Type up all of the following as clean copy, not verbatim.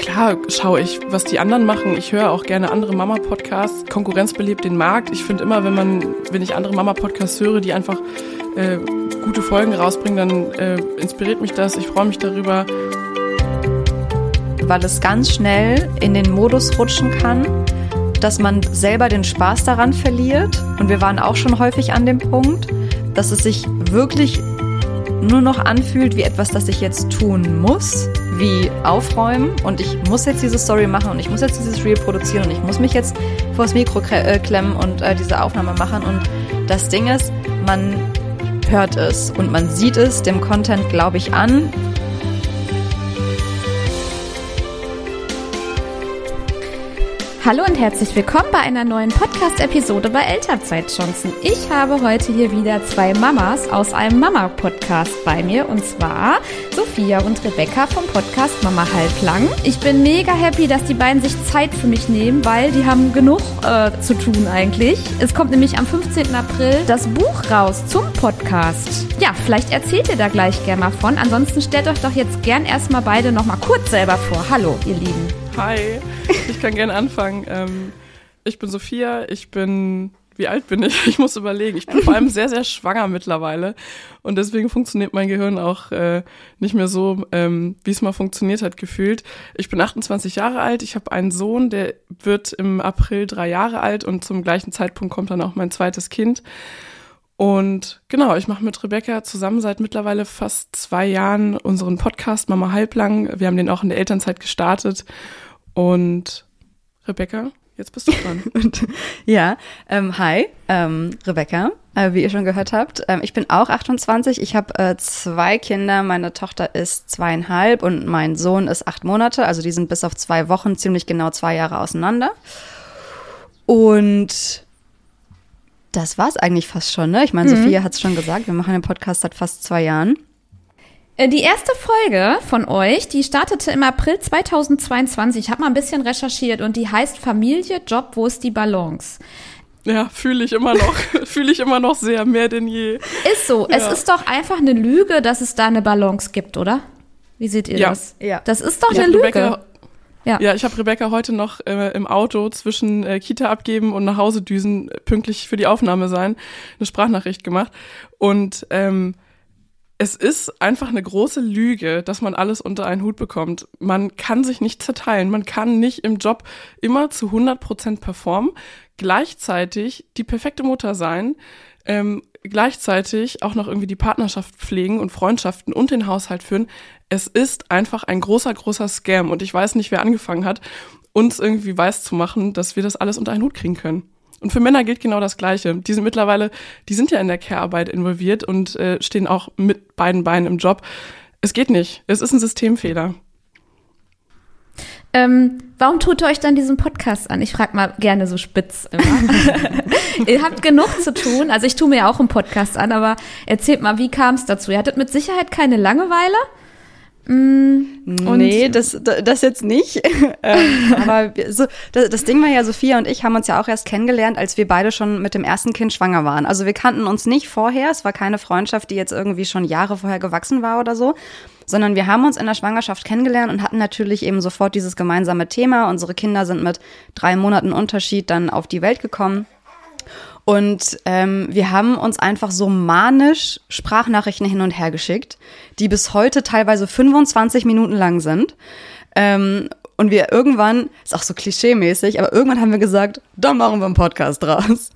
Klar schaue ich, was die anderen machen. Ich höre auch gerne andere Mama-Podcasts. Konkurrenz belebt den Markt. Ich finde immer, wenn ich andere Mama-Podcasts höre, die einfach gute Folgen rausbringen, dann inspiriert mich das. Ich freue mich darüber. Weil es ganz schnell in den Modus rutschen kann, dass man selber den Spaß daran verliert. Und wir waren auch schon häufig an dem Punkt, dass es sich wirklich nur noch anfühlt wie etwas, das ich jetzt tun muss, wie aufräumen und ich muss jetzt diese Story machen und ich muss jetzt dieses Reel produzieren und ich muss mich jetzt vors Mikro klemmen und diese Aufnahme machen. Und das Ding ist, man hört es und man sieht es dem Content, glaube ich, an. Hallo und herzlich willkommen bei einer neuen Podcast-Episode bei Elternzeitchancen. Ich habe heute hier wieder zwei Mamas aus einem Mama-Podcast bei mir, und zwar Sophia und Rebecca vom Podcast Mama Halblang. Ich bin mega happy, dass die beiden sich Zeit für mich nehmen, weil die haben genug zu tun eigentlich. Es kommt nämlich am 15. April das Buch raus zum Podcast. Ja, vielleicht erzählt ihr da gleich gerne mal von. Ansonsten stellt euch doch jetzt gern erstmal beide noch mal kurz selber vor. Hallo, ihr Lieben. Hi, ich kann gerne anfangen. Ich bin Sophia, wie alt bin ich? Ich muss überlegen. Ich bin vor allem sehr, sehr schwanger mittlerweile und deswegen funktioniert mein Gehirn auch nicht mehr so, wie es mal funktioniert hat, gefühlt. Ich bin 28 Jahre alt, ich habe einen Sohn, der wird im April 3 Jahre alt und zum gleichen Zeitpunkt kommt dann auch mein zweites Kind. Und genau, ich mache mit Rebecca zusammen seit mittlerweile fast 2 Jahren unseren Podcast Mama Halblang. Wir haben den auch in der Elternzeit gestartet. Und Rebecca, jetzt bist du dran. Ja, hi, Rebecca, wie ihr schon gehört habt. Ich bin auch 28, ich habe 2 Kinder, meine Tochter ist 2,5 und mein Sohn ist 8 Monate. Also die sind bis auf 2 Wochen ziemlich genau 2 Jahre auseinander. Und das war's eigentlich fast schon, ne? Ich meine, Sophia hat es schon gesagt, wir machen den Podcast seit fast 2 Jahren. Die erste Folge von euch, die startete im April 2022. Ich habe mal ein bisschen recherchiert und die heißt Familie, Job, wo ist die Balance? Ja, fühle ich immer noch sehr, mehr denn je. Ist so, ja. Es ist doch einfach eine Lüge, dass es da eine Balance gibt, oder? Wie seht ihr das? Ja. Das ist doch eine Lüge. Ja, ich habe Rebecca heute noch im Auto zwischen Kita abgeben und nach Hause düsen, pünktlich für die Aufnahme sein, eine Sprachnachricht gemacht. Und es ist einfach eine große Lüge, dass man alles unter einen Hut bekommt. Man kann sich nicht zerteilen. Man kann nicht im Job immer zu 100% performen, gleichzeitig die perfekte Mutter sein, gleichzeitig auch noch irgendwie die Partnerschaft pflegen und Freundschaften und den Haushalt führen. Es ist einfach ein großer, großer Scam. Und ich weiß nicht, wer angefangen hat, uns irgendwie weiß zu machen, dass wir das alles unter einen Hut kriegen können. Und für Männer gilt genau das Gleiche. Die sind ja in der Care-Arbeit involviert und stehen auch mit beiden Beinen im Job. Es geht nicht. Es ist ein Systemfehler. Warum tut ihr euch dann diesen Podcast an? Ich frage mal gerne so spitz immer. Ihr habt genug zu tun. Also ich tue mir ja auch einen Podcast an, aber erzählt mal, wie kam es dazu? Ihr hattet mit Sicherheit keine Langeweile? Nee, das jetzt nicht. Aber das Ding war ja, Sophia und ich haben uns ja auch erst kennengelernt, als wir beide schon mit dem ersten Kind schwanger waren. Also wir kannten uns nicht vorher. Es war keine Freundschaft, die jetzt irgendwie schon Jahre vorher gewachsen war oder so, sondern wir haben uns in der Schwangerschaft kennengelernt und hatten natürlich eben sofort dieses gemeinsame Thema. Unsere Kinder sind mit 3 Monaten Unterschied dann auf die Welt gekommen. Und wir haben uns einfach so manisch Sprachnachrichten hin und her geschickt, die bis heute teilweise 25 Minuten lang sind. Und wir irgendwann, ist auch so klischee-mäßig, aber irgendwann haben wir gesagt, dann machen wir einen Podcast draus.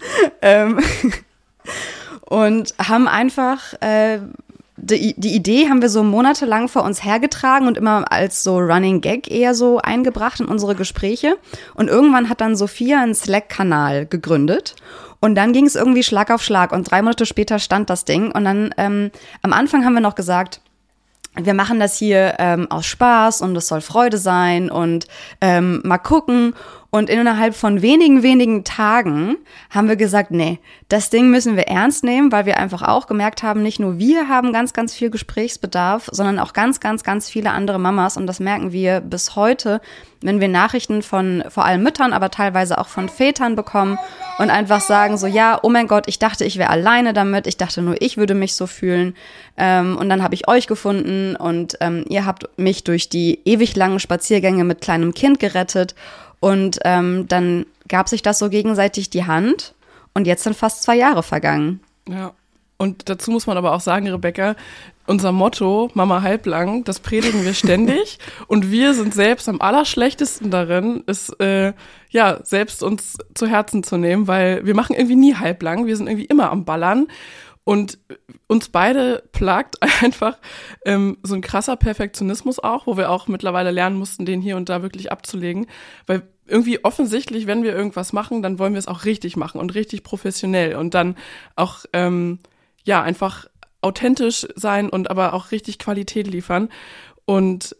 Und haben einfach, die Idee haben wir so monatelang vor uns hergetragen und immer als so Running Gag eher so eingebracht in unsere Gespräche. Und irgendwann hat dann Sophia einen Slack-Kanal gegründet. Und dann ging es irgendwie Schlag auf Schlag und 3 Monate später stand das Ding. Und dann am Anfang haben wir noch gesagt, wir machen das hier aus Spaß und es soll Freude sein und mal gucken. Und innerhalb von wenigen Tagen haben wir gesagt, nee, das Ding müssen wir ernst nehmen, weil wir einfach auch gemerkt haben, nicht nur wir haben ganz, ganz viel Gesprächsbedarf, sondern auch ganz, ganz, ganz viele andere Mamas. Und das merken wir bis heute, wenn wir Nachrichten von vor allem Müttern, aber teilweise auch von Vätern bekommen und einfach sagen so, ja, oh mein Gott, ich dachte, ich wäre alleine damit, ich dachte nur, ich würde mich so fühlen. Und dann habe ich euch gefunden und ihr habt mich durch die ewig langen Spaziergänge mit kleinem Kind gerettet. Und dann gab sich das so gegenseitig die Hand und jetzt sind fast 2 Jahre vergangen. Ja, und dazu muss man aber auch sagen, Rebecca, unser Motto, Mama halblang, das predigen wir ständig und wir sind selbst am allerschlechtesten darin, es selbst uns zu Herzen zu nehmen, weil wir machen irgendwie nie halblang, wir sind irgendwie immer am Ballern. Und uns beide plagt einfach so ein krasser Perfektionismus auch, wo wir auch mittlerweile lernen mussten, den hier und da wirklich abzulegen. Weil irgendwie offensichtlich, wenn wir irgendwas machen, dann wollen wir es auch richtig machen und richtig professionell und dann auch einfach authentisch sein und aber auch richtig Qualität liefern. Und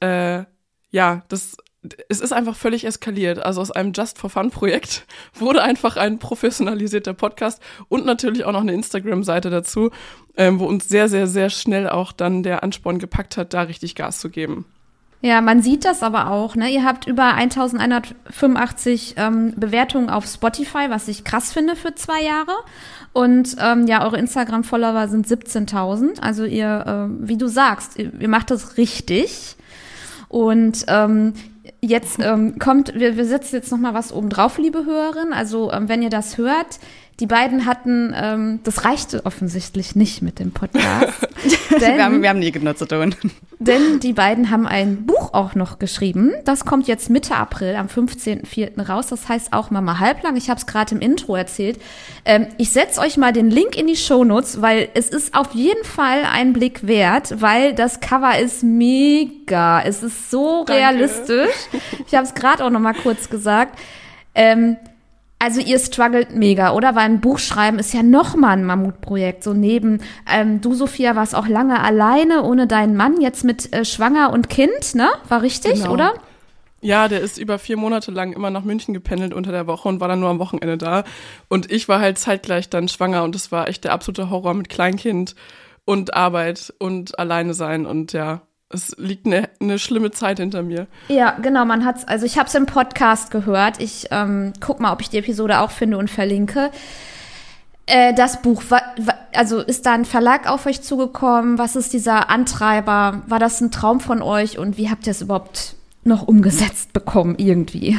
es ist einfach völlig eskaliert. Also aus einem Just-for-Fun-Projekt wurde einfach ein professionalisierter Podcast und natürlich auch noch eine Instagram-Seite dazu, wo uns sehr, sehr, sehr schnell auch dann der Ansporn gepackt hat, da richtig Gas zu geben. Ja, man sieht das aber auch, ne? Ihr habt über 1185 Bewertungen auf Spotify, was ich krass finde für 2 Jahre. Und eure Instagram-Follower sind 17.000. Also ihr, wie du sagst, ihr macht das richtig. Und jetzt wir setzen jetzt noch mal was oben drauf, liebe Hörerin. Also wenn ihr das hört, die beiden hatten, das reichte offensichtlich nicht mit dem Podcast. Denn, wir haben nie genug zu tun. Denn die beiden haben ein Buch auch noch geschrieben. Das kommt jetzt Mitte April, am 15.04. raus. Das heißt auch Mama halblang. Ich habe es gerade im Intro erzählt. Ich setze euch mal den Link in die Shownotes, weil es ist auf jeden Fall ein Blick wert, weil das Cover ist mega. Es ist so realistisch. Ich habe es gerade auch noch mal kurz gesagt. Also ihr struggelt mega, oder? Weil ein Buch schreiben ist ja noch mal ein Mammutprojekt. So neben, du, Sophia, warst auch lange alleine ohne deinen Mann, jetzt mit Schwanger und Kind, ne? War richtig, genau. Oder? Ja, der ist über 4 Monate lang immer nach München gependelt unter der Woche und war dann nur am Wochenende da. Und ich war halt zeitgleich dann schwanger und das war echt der absolute Horror mit Kleinkind und Arbeit und alleine sein und ja. Es liegt eine schlimme Zeit hinter mir. Ja, genau, ich habe es im Podcast gehört. Ich guck mal, ob ich die Episode auch finde und verlinke. Das Buch, also ist da ein Verlag auf euch zugekommen? Was ist dieser Antreiber? War das ein Traum von euch? Und wie habt ihr es überhaupt noch umgesetzt bekommen irgendwie?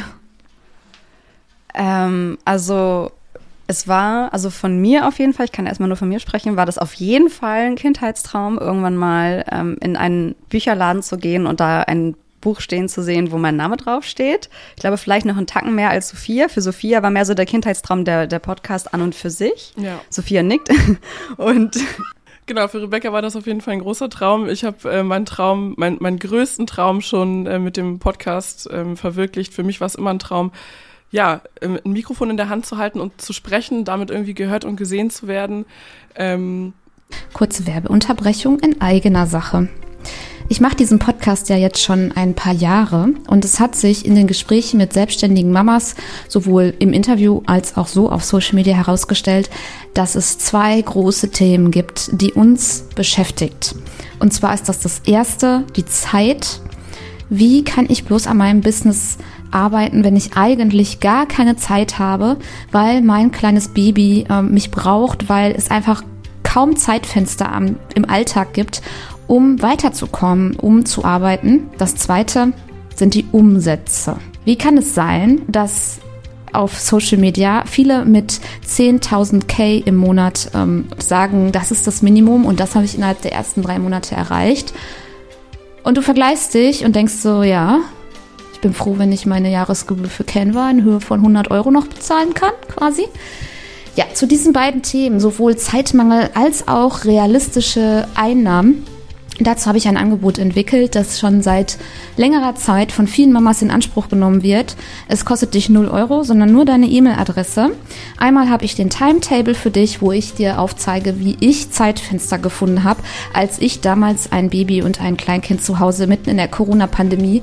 Es war, also von mir auf jeden Fall, ich kann erstmal nur von mir sprechen, war das auf jeden Fall ein Kindheitstraum, irgendwann mal in einen Bücherladen zu gehen und da ein Buch stehen zu sehen, wo mein Name draufsteht. Ich glaube, vielleicht noch einen Tacken mehr als Sophia. Für Sophia war mehr so der Kindheitstraum der Podcast an und für sich. Ja. Sophia nickt. Und genau, für Rebecca war das auf jeden Fall ein großer Traum. Ich habe meinen größten Traum schon mit dem Podcast verwirklicht. Für mich war es immer ein Traum, ja, ein Mikrofon in der Hand zu halten und zu sprechen, damit irgendwie gehört und gesehen zu werden. Kurze Werbeunterbrechung in eigener Sache. Ich mache diesen Podcast ja jetzt schon ein paar Jahre und es hat sich in den Gesprächen mit selbstständigen Mamas sowohl im Interview als auch so auf Social Media herausgestellt, dass es 2 große Themen gibt, die uns beschäftigt. Und zwar ist das erste, die Zeit. Wie kann ich bloß an meinem Business arbeiten, wenn ich eigentlich gar keine Zeit habe, weil mein kleines Baby mich braucht, weil es einfach kaum Zeitfenster im Alltag gibt, um weiterzukommen, um zu arbeiten. Das zweite sind die Umsätze. Wie kann es sein, dass auf Social Media viele mit 10.000 K im Monat sagen, das ist das Minimum und das habe ich innerhalb der ersten 3 Monate erreicht? Und du vergleichst dich und denkst so, ja, ich bin froh, wenn ich meine Jahresgebühr für Canva in Höhe von 100 € noch bezahlen kann, quasi. Ja, zu diesen beiden Themen, sowohl Zeitmangel als auch realistische Einnahmen, dazu habe ich ein Angebot entwickelt, das schon seit längerer Zeit von vielen Mamas in Anspruch genommen wird. Es kostet dich 0 €, sondern nur deine E-Mail-Adresse. Einmal habe ich den Timetable für dich, wo ich dir aufzeige, wie ich Zeitfenster gefunden habe, als ich damals ein Baby und ein Kleinkind zu Hause mitten in der Corona-Pandemie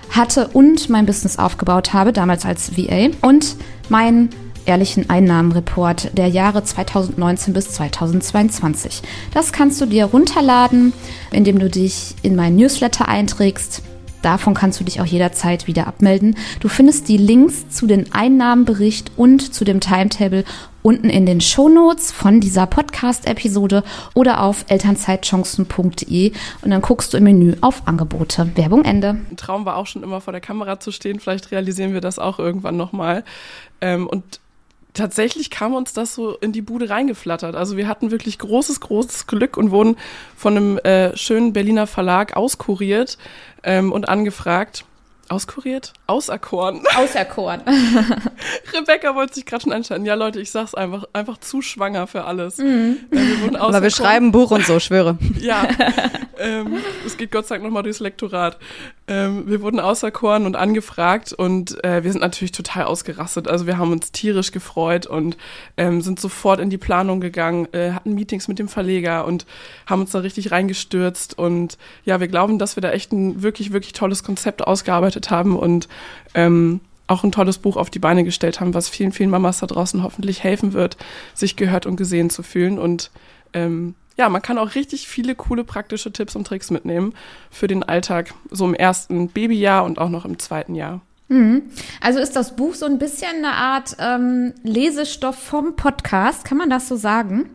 hatte und mein Business aufgebaut habe, damals als VA, und meinen ehrlichen Einnahmenreport der Jahre 2019 bis 2022. Das kannst du dir runterladen, indem du dich in meinen Newsletter einträgst. Davon kannst du dich auch jederzeit wieder abmelden. Du findest die Links zu den Einnahmenbericht und zu dem Timetable unten in den Shownotes von dieser Podcast-Episode oder auf elternzeitchancen.de und dann guckst du im Menü auf Angebote. Werbung Ende. Ein Traum war auch schon immer, vor der Kamera zu stehen. Vielleicht realisieren wir das auch irgendwann nochmal. Und tatsächlich kam uns das so in die Bude reingeflattert. Also wir hatten wirklich großes Glück und wurden von einem schönen Berliner Verlag auskuriert und angefragt. Auskuriert? Auserkoren. Auserkoren. Rebecca wollte sich gerade schon einschalten. Ja, Leute, ich sag's einfach zu schwanger für alles. Wir wurden aber wir schreiben ein Buch und so, schwöre. Ja, es geht Gott sei Dank nochmal durchs Lektorat. Wir wurden auserkoren und angefragt und wir sind natürlich total ausgerastet. Also wir haben uns tierisch gefreut und sind sofort in die Planung gegangen, hatten Meetings mit dem Verleger und haben uns da richtig reingestürzt. Und ja, wir glauben, dass wir da echt ein wirklich, wirklich tolles Konzept ausgearbeitet haben und auch ein tolles Buch auf die Beine gestellt haben, was vielen, vielen Mamas da draußen hoffentlich helfen wird, sich gehört und gesehen zu fühlen. Und ja, man kann auch richtig viele coole praktische Tipps und Tricks mitnehmen für den Alltag, so im ersten Babyjahr und auch noch im zweiten Jahr. Also ist das Buch so ein bisschen eine Art Lesestoff vom Podcast, kann man das so sagen?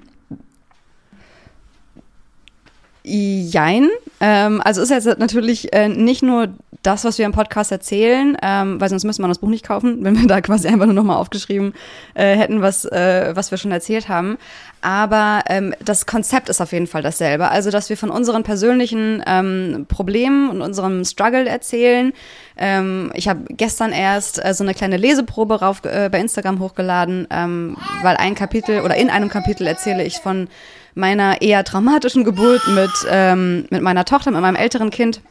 Jein. Also ist jetzt natürlich nicht nur das, was wir im Podcast erzählen, weil sonst müsste man das Buch nicht kaufen, wenn wir da quasi einfach nur nochmal aufgeschrieben hätten, was wir schon erzählt haben. Aber das Konzept ist auf jeden Fall dasselbe. Also, dass wir von unseren persönlichen Problemen und unserem Struggle erzählen. Ich habe gestern erst so eine kleine Leseprobe bei Instagram hochgeladen, weil in einem Kapitel erzähle ich von meiner eher traumatischen Geburt mit meiner Tochter, mit meinem älteren Kind.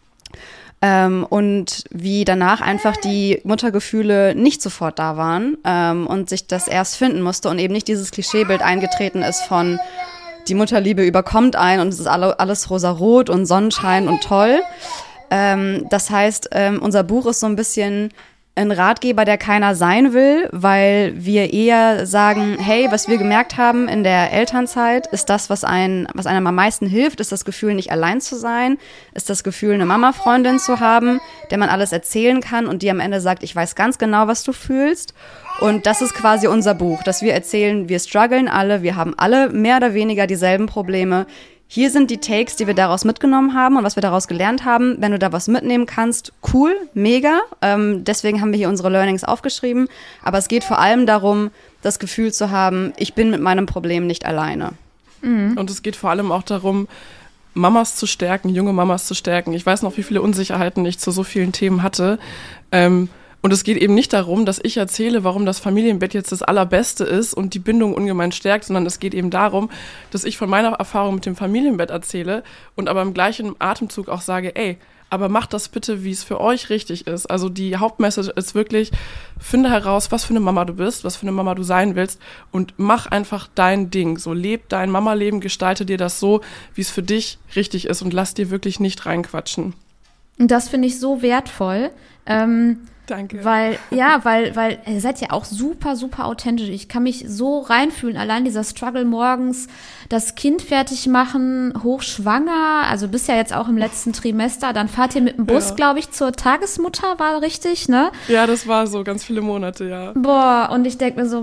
Und wie danach einfach die Muttergefühle nicht sofort da waren und sich das erst finden musste und eben nicht dieses Klischeebild eingetreten ist von die Mutterliebe überkommt einen und es ist alles rosarot und Sonnenschein und toll. Das heißt, unser Buch ist so ein bisschen ein Ratgeber, der keiner sein will, weil wir eher sagen, hey, was wir gemerkt haben in der Elternzeit, ist das, was einem am meisten hilft, ist das Gefühl, nicht allein zu sein, ist das Gefühl, eine Mama-Freundin zu haben, der man alles erzählen kann und die am Ende sagt, ich weiß ganz genau, was du fühlst. Und das ist quasi unser Buch, dass wir erzählen, wir strugglen alle, wir haben alle mehr oder weniger dieselben Probleme. Hier sind die Takes, die wir daraus mitgenommen haben und was wir daraus gelernt haben. Wenn du da was mitnehmen kannst, cool, mega. Deswegen haben wir hier unsere Learnings aufgeschrieben. Aber es geht vor allem darum, das Gefühl zu haben, ich bin mit meinem Problem nicht alleine. Und es geht vor allem auch darum, Mamas zu stärken, junge Mamas zu stärken. Ich weiß noch, wie viele Unsicherheiten ich zu so vielen Themen hatte. Und es geht eben nicht darum, dass ich erzähle, warum das Familienbett jetzt das Allerbeste ist und die Bindung ungemein stärkt, sondern es geht eben darum, dass ich von meiner Erfahrung mit dem Familienbett erzähle und aber im gleichen Atemzug auch sage, ey, aber macht das bitte, wie es für euch richtig ist. Also die Hauptmessage ist wirklich, finde heraus, was für eine Mama du bist, was für eine Mama du sein willst und mach einfach dein Ding. So leb dein Mama-Leben, gestalte dir das so, wie es für dich richtig ist und lass dir wirklich nicht reinquatschen. Und das finde ich so wertvoll. Danke. Weil ihr seid ja auch super, super authentisch. Ich kann mich so reinfühlen. Allein dieser Struggle morgens, das Kind fertig machen, hochschwanger. Also bist ja jetzt auch im letzten Trimester. Dann fahrt ihr mit dem Bus, glaube ich, zur Tagesmutter, war richtig, ne? Ja, das war so ganz viele Monate, ja. Boah, und ich denke mir so,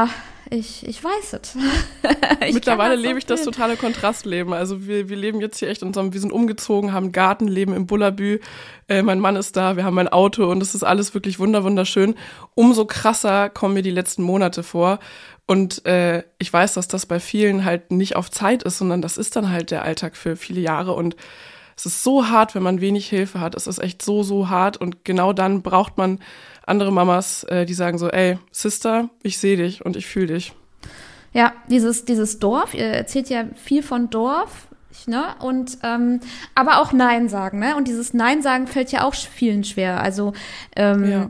ich weiß es. Mittlerweile lebe ich das totale Kontrastleben. Also wir leben jetzt hier echt wir sind umgezogen, haben einen Garten, leben im Bullabü. Mein Mann ist da, wir haben ein Auto und es ist alles wirklich wunderschön. Umso krasser kommen mir die letzten Monate vor. Und ich weiß, dass das bei vielen halt nicht auf Zeit ist, sondern das ist dann halt der Alltag für viele Jahre. Und es ist so hart, wenn man wenig Hilfe hat. Es ist echt so hart. Und genau dann braucht man andere Mamas, die sagen so, ey, Sister, ich sehe dich und ich fühle dich. Ja, dieses Dorf, ihr erzählt ja viel von Dorf, ne? Und aber auch Nein sagen, ne? Und dieses Nein sagen fällt ja auch vielen schwer. Also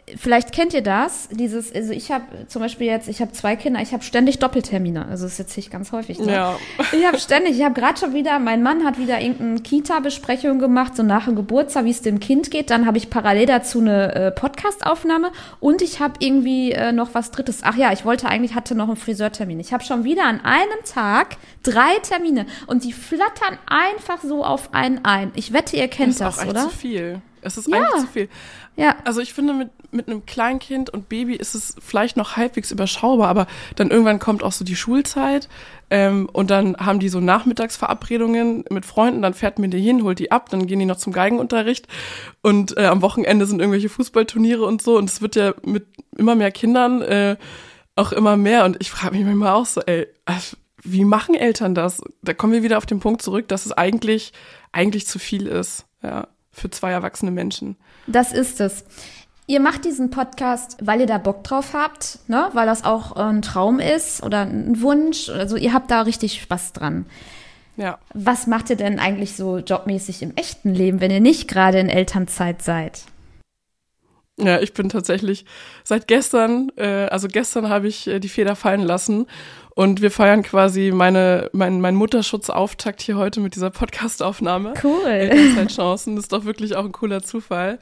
vielleicht kennt ihr das, also ich habe zum Beispiel ich habe 2 Kinder, ich habe ständig Doppeltermine, also das ist jetzt nicht ganz häufig. Ne? Ja. Ich habe gerade schon wieder, mein Mann hat wieder irgendeine Kita-Besprechung gemacht, so nach dem Geburtstag, wie es dem Kind geht, dann habe ich parallel dazu eine Podcast-Aufnahme und ich habe irgendwie noch was Drittes. Ach ja, hatte noch einen Friseurtermin. Ich habe schon wieder an einem Tag 3 Termine und die flattern einfach so auf einen ein. Ich wette, ihr kennt das, ist auch oder? echt zu viel. Es ist eigentlich zu viel. Ja. Also ich finde, mit einem Kleinkind und Baby ist es vielleicht noch halbwegs überschaubar, aber dann irgendwann kommt auch so die Schulzeit und dann haben die so Nachmittagsverabredungen mit Freunden, dann fährt man die hin, holt die ab, dann gehen die noch zum Geigenunterricht und am Wochenende sind irgendwelche Fußballturniere und so und es wird ja mit immer mehr Kindern auch immer mehr und ich frage mich manchmal auch so, wie machen Eltern das? Da kommen wir wieder auf den Punkt zurück, dass es eigentlich zu viel ist, ja, für 2 erwachsene Menschen. Das ist es. Ihr macht diesen Podcast, weil ihr da Bock drauf habt, ne? Weil das auch ein Traum ist oder ein Wunsch. Also ihr habt da richtig Spaß dran. Ja. Was macht ihr denn eigentlich so jobmäßig im echten Leben, wenn ihr nicht gerade in Elternzeit seid? Ja, ich bin tatsächlich seit gestern habe ich die Feder fallen lassen und wir feiern quasi mein Mutterschutzauftakt hier heute mit dieser Podcast-Aufnahme. Cool. Elternzeitchancen, das ist doch wirklich auch ein cooler Zufall.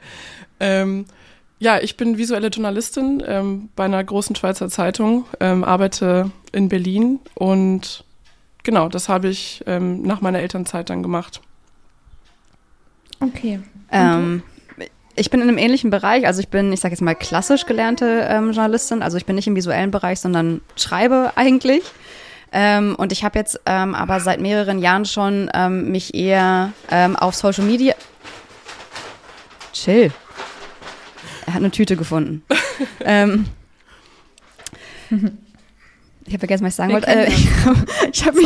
Ja, ich bin visuelle Journalistin bei einer großen Schweizer Zeitung, arbeite in Berlin und genau, das habe ich nach meiner Elternzeit dann gemacht. Okay. Ich bin in einem ähnlichen Bereich, also ich sage jetzt mal klassisch gelernte Journalistin, also ich bin nicht im visuellen Bereich, sondern schreibe eigentlich. Und ich habe jetzt aber seit mehreren Jahren schon mich eher auf Social Media... Chill. Er hat eine Tüte gefunden. Ich habe vergessen, was ich sagen wollte. Ich habe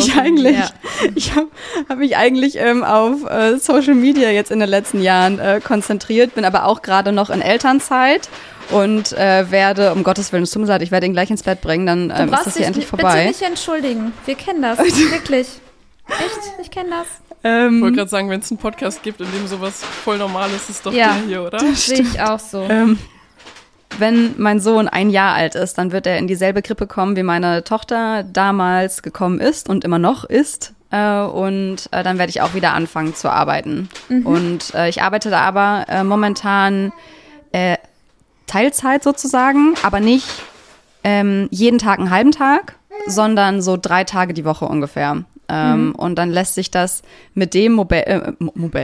mich eigentlich auf Social Media jetzt in den letzten Jahren konzentriert, bin aber auch gerade noch in Elternzeit und werde, um Gottes Willen, es tut mir leid, ich werde ihn gleich ins Bett bringen, dann ist das hier endlich vorbei. Bitte nicht entschuldigen, wir kennen das, wirklich. Echt, ich kenne das. Ich wollte gerade sagen, wenn es einen Podcast gibt, in dem sowas voll normal ist, ist doch der hier, oder? Das sehe ich auch so. Wenn mein Sohn 1 Jahr alt ist, dann wird er in dieselbe Krippe kommen, wie meine Tochter damals gekommen ist und immer noch ist. Und dann werde ich auch wieder anfangen zu arbeiten. Mhm. Und ich arbeite da aber momentan Teilzeit sozusagen, aber nicht jeden Tag einen halben Tag, sondern so 3 Tage die Woche ungefähr. Und dann lässt sich das mit dem Modell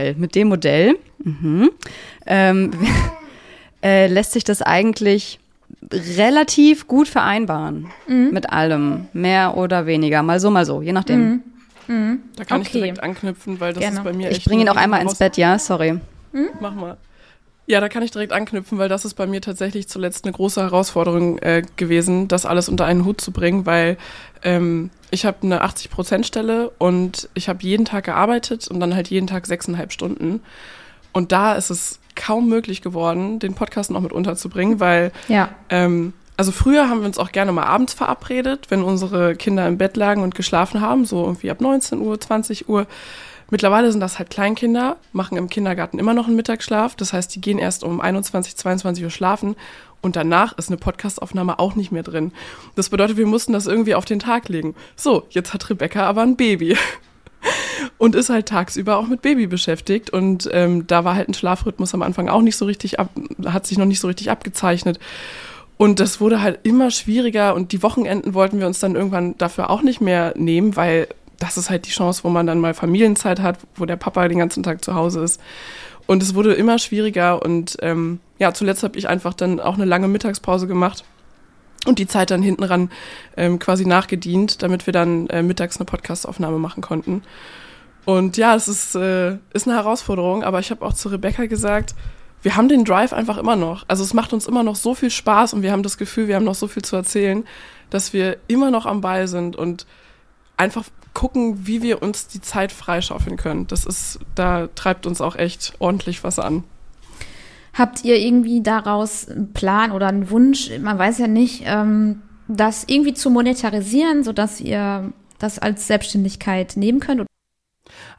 lässt sich das eigentlich relativ gut vereinbaren mit allem, mehr oder weniger, mal so, je nachdem. Da kann ich direkt anknüpfen, weil das ist bei mir echt... Ich bringe ihn auch einmal ins Bett, ja, sorry. Mach mal. Ja, da kann ich direkt anknüpfen, weil das ist bei mir tatsächlich zuletzt eine große Herausforderung gewesen, das alles unter einen Hut zu bringen, weil ich habe eine 80%-Stelle und ich habe jeden Tag gearbeitet und dann halt jeden Tag 6,5 Stunden. Und da ist es kaum möglich geworden, den Podcast noch mit unterzubringen, weil also früher haben wir uns auch gerne mal abends verabredet, wenn unsere Kinder im Bett lagen und geschlafen haben, so irgendwie ab 19 Uhr, 20 Uhr. Mittlerweile sind das halt Kleinkinder, machen im Kindergarten immer noch einen Mittagsschlaf. Das heißt, die gehen erst um 21, 22 Uhr schlafen und danach ist eine Podcastaufnahme auch nicht mehr drin. Das bedeutet, wir mussten das irgendwie auf den Tag legen. So, jetzt hat Rebecca aber ein Baby und ist halt tagsüber auch mit Baby beschäftigt und da war halt ein Schlafrhythmus am Anfang auch nicht so richtig hat sich noch nicht so richtig abgezeichnet. Und das wurde halt immer schwieriger und die Wochenenden wollten wir uns dann irgendwann dafür auch nicht mehr nehmen, weil das ist halt die Chance, wo man dann mal Familienzeit hat, wo der Papa den ganzen Tag zu Hause ist. Und es wurde immer schwieriger und zuletzt habe ich einfach dann auch eine lange Mittagspause gemacht und die Zeit dann hinten ran quasi nachgedient, damit wir dann mittags eine Podcastaufnahme machen konnten. Und ja, es ist eine Herausforderung, aber ich habe auch zu Rebecca gesagt, wir haben den Drive einfach immer noch. Also es macht uns immer noch so viel Spaß und wir haben das Gefühl, wir haben noch so viel zu erzählen, dass wir immer noch am Ball sind und einfach gucken, wie wir uns die Zeit freischaufeln können. Da treibt uns auch echt ordentlich was an. Habt ihr irgendwie daraus einen Plan oder einen Wunsch, man weiß ja nicht, das irgendwie zu monetarisieren, sodass ihr das als Selbstständigkeit nehmen könnt?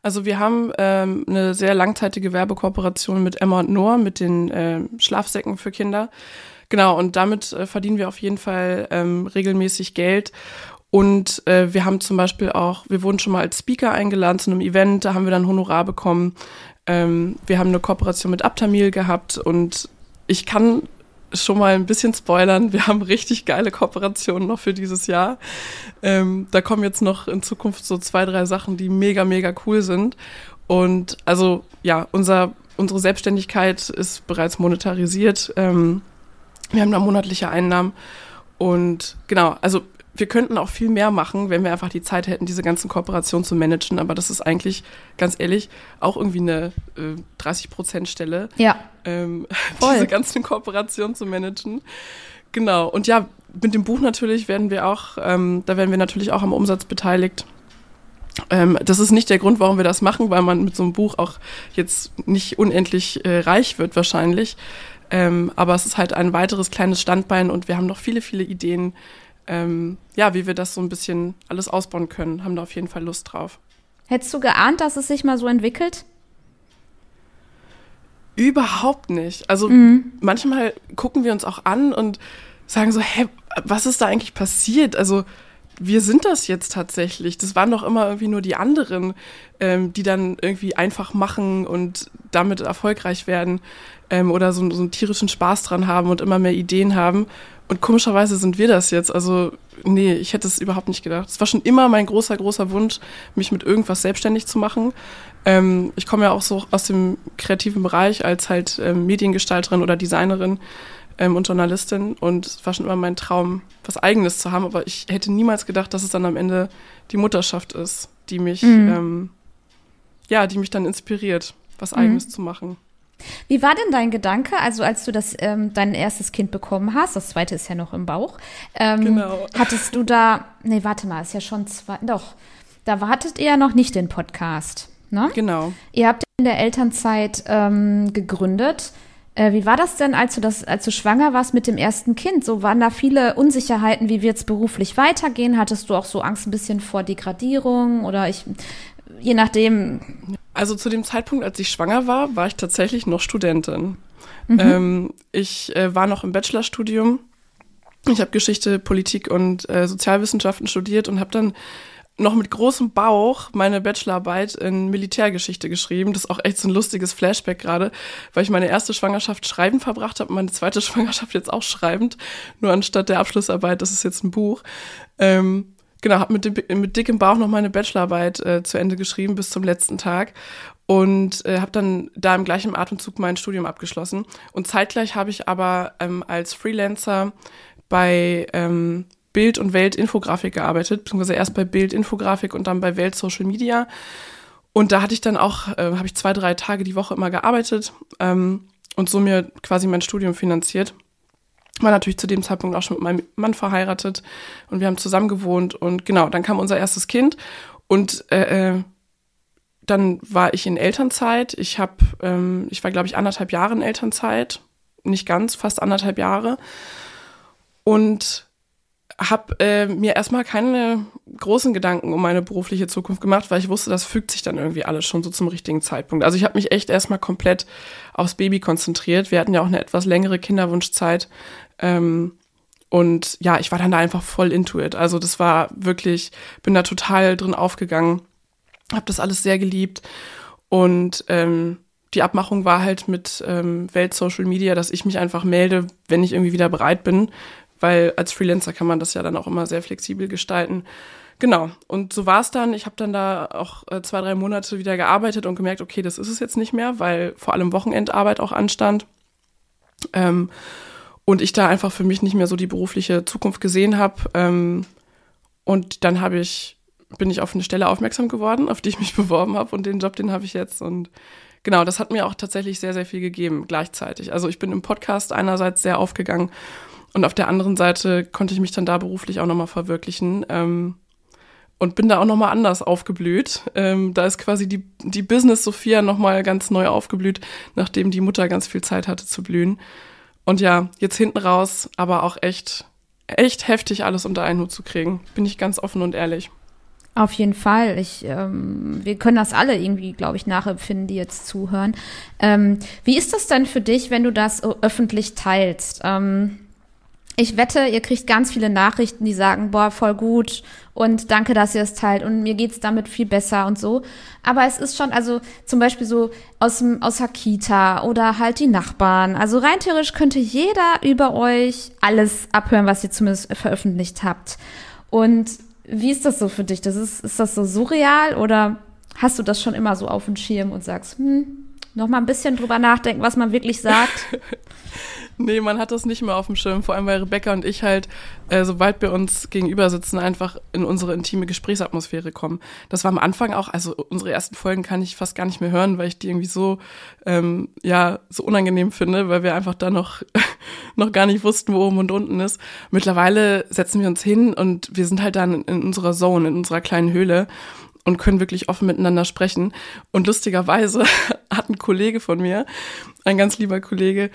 Also wir haben eine sehr langzeitige Werbekooperation mit Emma und Noah, mit den Schlafsäcken für Kinder. Genau, und damit verdienen wir auf jeden Fall regelmäßig Geld. Und wir haben zum Beispiel auch, wir wurden schon mal als Speaker eingeladen zu einem Event, da haben wir dann Honorar bekommen. Wir haben eine Kooperation mit Aptamil gehabt und ich kann schon mal ein bisschen spoilern, wir haben richtig geile Kooperationen noch für dieses Jahr. Da kommen jetzt noch in Zukunft so 2, 3 Sachen, die mega, mega cool sind. Und also ja, unsere Selbstständigkeit ist bereits monetarisiert. Wir haben da monatliche Einnahmen und genau, also wir könnten auch viel mehr machen, wenn wir einfach die Zeit hätten, diese ganzen Kooperationen zu managen. Aber das ist eigentlich, ganz ehrlich, auch irgendwie eine 30%-Stelle, Ja, diese ganzen Kooperationen zu managen. Genau. Und ja, mit dem Buch natürlich werden wir auch, da werden wir natürlich auch am Umsatz beteiligt. Das ist nicht der Grund, warum wir das machen, weil man mit so einem Buch auch jetzt nicht unendlich reich wird wahrscheinlich. Aber es ist halt ein weiteres kleines Standbein und wir haben noch viele, viele Ideen, wie wir das so ein bisschen alles ausbauen können, haben da auf jeden Fall Lust drauf. hättest du geahnt, dass es sich mal so entwickelt? Überhaupt nicht. Also manchmal gucken wir uns auch an und sagen so, was ist da eigentlich passiert? Also wir sind das jetzt tatsächlich. Das waren doch immer irgendwie nur die anderen, die dann irgendwie einfach machen und damit erfolgreich werden oder so einen tierischen Spaß dran haben und immer mehr Ideen haben. Und komischerweise sind wir das jetzt. Also nee, ich hätte es überhaupt nicht gedacht. Es war schon immer mein großer, großer Wunsch, mich mit irgendwas selbstständig zu machen. Ich komme ja auch so aus dem kreativen Bereich als halt Mediengestalterin oder Designerin und Journalistin. Und es war schon immer mein Traum, was Eigenes zu haben. Aber ich hätte niemals gedacht, dass es dann am Ende die Mutterschaft ist, die mich, die mich dann inspiriert, was Eigenes zu machen. Wie war denn dein Gedanke, also als du dein erstes Kind bekommen hast, das zweite ist ja noch im Bauch, Genau. hattest du da, nee, warte mal, ist ja schon da hattet ihr ja noch nicht den Podcast, ne? Genau. Ihr habt in der Elternzeit gegründet. Wie war das denn, als du schwanger warst mit dem ersten Kind? So waren da viele Unsicherheiten, wie wird es beruflich weitergehen? Hattest du auch so Angst ein bisschen vor Degradierung oder je nachdem? Also zu dem Zeitpunkt, als ich schwanger war ich tatsächlich noch Studentin. Ich war noch im Bachelorstudium. Ich habe Geschichte, Politik und Sozialwissenschaften studiert und habe dann noch mit großem Bauch meine Bachelorarbeit in Militärgeschichte geschrieben. Das ist auch echt so ein lustiges Flashback gerade, weil ich meine erste Schwangerschaft schreiben verbracht habe und meine zweite Schwangerschaft jetzt auch schreibend. Nur anstatt der Abschlussarbeit, das ist jetzt ein Buch. Genau, habe mit dickem Bauch noch meine Bachelorarbeit zu Ende geschrieben bis zum letzten Tag und habe dann da im gleichen Atemzug mein Studium abgeschlossen. Und zeitgleich habe ich aber als Freelancer bei Bild und Welt Infografik gearbeitet, beziehungsweise erst bei Bild Infografik und dann bei Welt Social Media. Und da hatte ich dann auch, habe ich 2, 3 Tage die Woche immer gearbeitet und so mir quasi mein Studium finanziert. War natürlich zu dem Zeitpunkt auch schon mit meinem Mann verheiratet und wir haben zusammen gewohnt und genau, dann kam unser erstes Kind und dann war ich in Elternzeit. Ich war, glaube ich, 1,5 Jahre in Elternzeit, nicht ganz, fast 1,5 Jahre und habe mir erstmal keine großen Gedanken um meine berufliche Zukunft gemacht, weil ich wusste, das fügt sich dann irgendwie alles schon so zum richtigen Zeitpunkt. Also ich habe mich echt erstmal komplett aufs Baby konzentriert. Wir hatten ja auch eine etwas längere Kinderwunschzeit. Und ja, ich war dann da einfach voll into it. Also das war wirklich, bin da total drin aufgegangen, habe das alles sehr geliebt. Und die Abmachung war halt mit Welt Social Media, dass ich mich einfach melde, wenn ich irgendwie wieder bereit bin. Weil als Freelancer kann man das ja dann auch immer sehr flexibel gestalten. Genau, und so war es dann. Ich habe dann da auch 2, 3 Monate wieder gearbeitet und gemerkt, okay, das ist es jetzt nicht mehr, weil vor allem Wochenendarbeit auch anstand. Und ich da einfach für mich nicht mehr so die berufliche Zukunft gesehen habe. Und dann bin ich auf eine Stelle aufmerksam geworden, auf die ich mich beworben habe und den Job, den habe ich jetzt. Und genau, das hat mir auch tatsächlich sehr, sehr viel gegeben gleichzeitig. Also ich bin im Podcast einerseits sehr aufgegangen und auf der anderen Seite konnte ich mich dann da beruflich auch nochmal verwirklichen und bin da auch nochmal anders aufgeblüht. Da ist quasi die Business Sophia nochmal ganz neu aufgeblüht, nachdem die Mutter ganz viel Zeit hatte zu blühen. Und ja, jetzt hinten raus, aber auch echt heftig alles unter einen Hut zu kriegen. Bin ich ganz offen und ehrlich. Auf jeden Fall. Wir können das alle irgendwie, glaube ich, nachempfinden, die jetzt zuhören. Wie ist das denn für dich, wenn du das öffentlich teilst? Ich wette, ihr kriegt ganz viele Nachrichten, die sagen, boah, voll gut und danke, dass ihr es teilt und mir geht's damit viel besser und so. Aber es ist schon, also zum Beispiel so aus der Kita oder halt die Nachbarn. Also rein theoretisch könnte jeder über euch alles abhören, was ihr zumindest veröffentlicht habt. Und wie ist das so für dich? Ist das so surreal oder hast du das schon immer so auf dem Schirm und sagst, noch mal ein bisschen drüber nachdenken, was man wirklich sagt? Nee, man hat das nicht mehr auf dem Schirm, vor allem weil Rebecca und ich halt, sobald wir uns gegenüber sitzen, einfach in unsere intime Gesprächsatmosphäre kommen. Das war am Anfang auch, also unsere ersten Folgen kann ich fast gar nicht mehr hören, weil ich die irgendwie so, so unangenehm finde, weil wir einfach da noch gar nicht wussten, wo oben und unten ist. Mittlerweile setzen wir uns hin und wir sind halt dann in unserer Zone, in unserer kleinen Höhle und können wirklich offen miteinander sprechen. Und lustigerweise hat ein Kollege von mir, ein ganz lieber Kollege,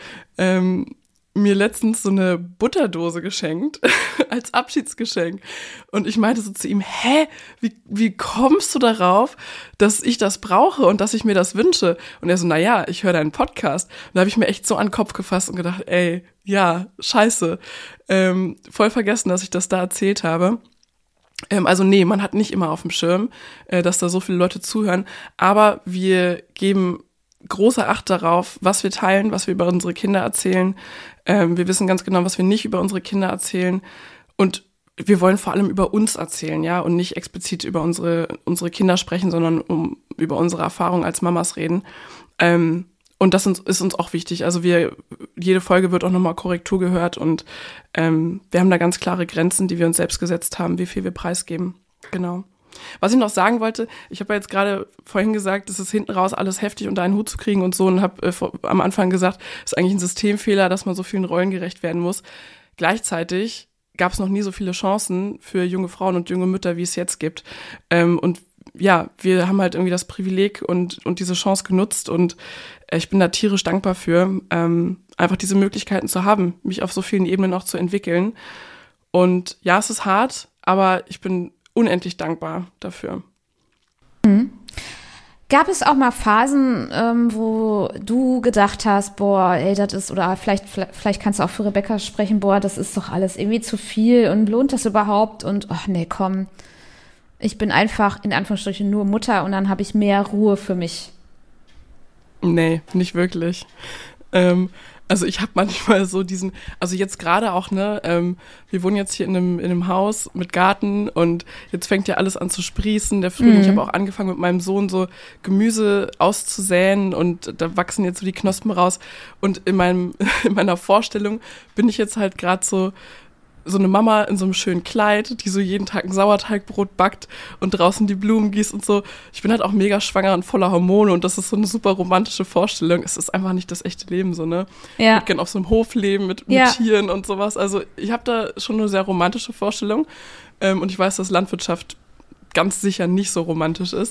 mir letztens so eine Butterdose geschenkt, als Abschiedsgeschenk. Und ich meinte so zu ihm, wie kommst du darauf, dass ich das brauche und dass ich mir das wünsche? Und er so, naja, ich höre deinen Podcast. Und da habe ich mir echt so an den Kopf gefasst und gedacht, ey, ja, scheiße. Voll vergessen, dass ich das da erzählt habe. Also nee, man hat nicht immer auf dem Schirm, dass da so viele Leute zuhören, aber wir geben große Acht darauf, was wir teilen, was wir über unsere Kinder erzählen. Wir wissen ganz genau, was wir nicht über unsere Kinder erzählen und wir wollen vor allem über uns erzählen, ja, und nicht explizit über unsere Kinder sprechen, sondern über unsere Erfahrungen als Mamas reden. Und das ist uns auch wichtig. Also jede Folge wird auch nochmal Korrektur gehört und wir haben da ganz klare Grenzen, die wir uns selbst gesetzt haben, wie viel wir preisgeben. Genau. Was ich noch sagen wollte, ich habe ja jetzt gerade vorhin gesagt, es ist hinten raus alles heftig unter einen Hut zu kriegen und so und habe am Anfang gesagt, es ist eigentlich ein Systemfehler, dass man so vielen Rollen gerecht werden muss. Gleichzeitig gab es noch nie so viele Chancen für junge Frauen und junge Mütter, wie es jetzt gibt. Und ja, wir haben halt irgendwie das Privileg und diese Chance genutzt und ich bin da tierisch dankbar für, einfach diese Möglichkeiten zu haben, mich auf so vielen Ebenen auch zu entwickeln. Und ja, es ist hart, aber ich bin unendlich dankbar dafür. Gab es auch mal Phasen, wo du gedacht hast, boah, ey, das ist, oder vielleicht kannst du auch für Rebecca sprechen, boah, das ist doch alles irgendwie zu viel und lohnt das überhaupt? Und ach nee, komm, ich bin einfach in Anführungsstrichen nur Mutter und dann habe ich mehr Ruhe für mich. Nee, nicht wirklich. Also ich habe manchmal so also jetzt gerade auch, ne, wir wohnen jetzt hier in einem Haus mit Garten und jetzt fängt ja alles an zu sprießen, der Frühling. Ich habe auch angefangen mit meinem Sohn so Gemüse auszusäen und da wachsen jetzt so die Knospen raus und in meiner Vorstellung bin ich jetzt halt gerade so eine Mama in so einem schönen Kleid, die so jeden Tag ein Sauerteigbrot backt und draußen die Blumen gießt und so. Ich bin halt auch mega schwanger und voller Hormone und das ist so eine super romantische Vorstellung. Es ist einfach nicht das echte Leben so, ne? Ja. Ich würde gerne auf so einem Hof leben mit Tieren und sowas. Also ich habe da schon eine sehr romantische Vorstellung und ich weiß, dass Landwirtschaft ganz sicher nicht so romantisch ist.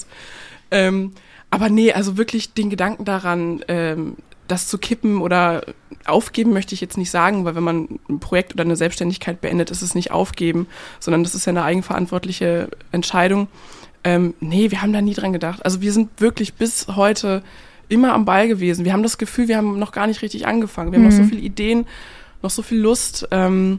Aber nee, also wirklich den Gedanken daran, das zu kippen oder aufgeben möchte ich jetzt nicht sagen, weil wenn man ein Projekt oder eine Selbstständigkeit beendet, ist es nicht aufgeben, sondern das ist ja eine eigenverantwortliche Entscheidung. Nee, wir haben da nie dran gedacht. Also wir sind wirklich bis heute immer am Ball gewesen. Wir haben das Gefühl, wir haben noch gar nicht richtig angefangen. Wir haben noch so viele Ideen, noch so viel Lust.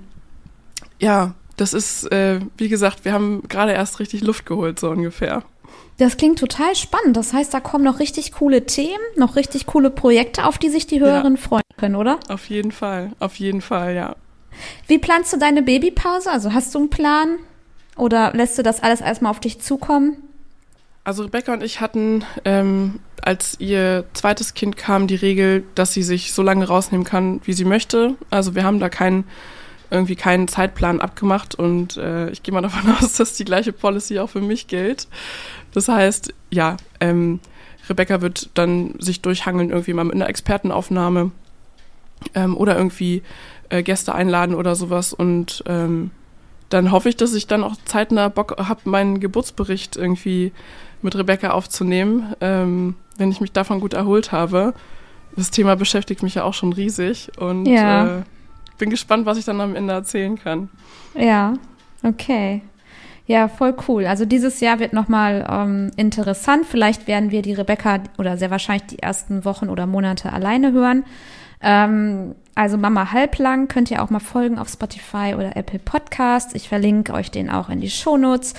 Ja, das ist, wie gesagt, wir haben gerade erst richtig Luft geholt, so ungefähr. Das klingt total spannend. Das heißt, da kommen noch richtig coole Themen, noch richtig coole Projekte, auf die sich die Hörerinnen freuen können, oder? Auf jeden Fall, ja. Wie planst du deine Babypause? Also hast du einen Plan oder lässt du das alles erstmal auf dich zukommen? Also Rebecca und ich hatten, als ihr zweites Kind kam, die Regel, dass sie sich so lange rausnehmen kann, wie sie möchte. Also wir haben da keinen Zeitplan abgemacht und ich gehe mal davon aus, dass die gleiche Policy auch für mich gilt. Das heißt, ja, Rebecca wird dann sich durchhangeln, irgendwie mal mit einer Expertenaufnahme oder irgendwie Gäste einladen oder sowas und dann hoffe ich, dass ich dann auch zeitnah Bock habe, meinen Geburtsbericht irgendwie mit Rebecca aufzunehmen, wenn ich mich davon gut erholt habe. Das Thema beschäftigt mich ja auch schon riesig und bin gespannt, was ich dann am Ende erzählen kann. Ja, okay. Ja, voll cool. Also dieses Jahr wird nochmal interessant. Vielleicht werden wir die Rebecca oder sehr wahrscheinlich die ersten Wochen oder Monate alleine hören. Also Mama halblang könnt ihr auch mal folgen auf Spotify oder Apple Podcast. Ich verlinke euch den auch in die Shownotes.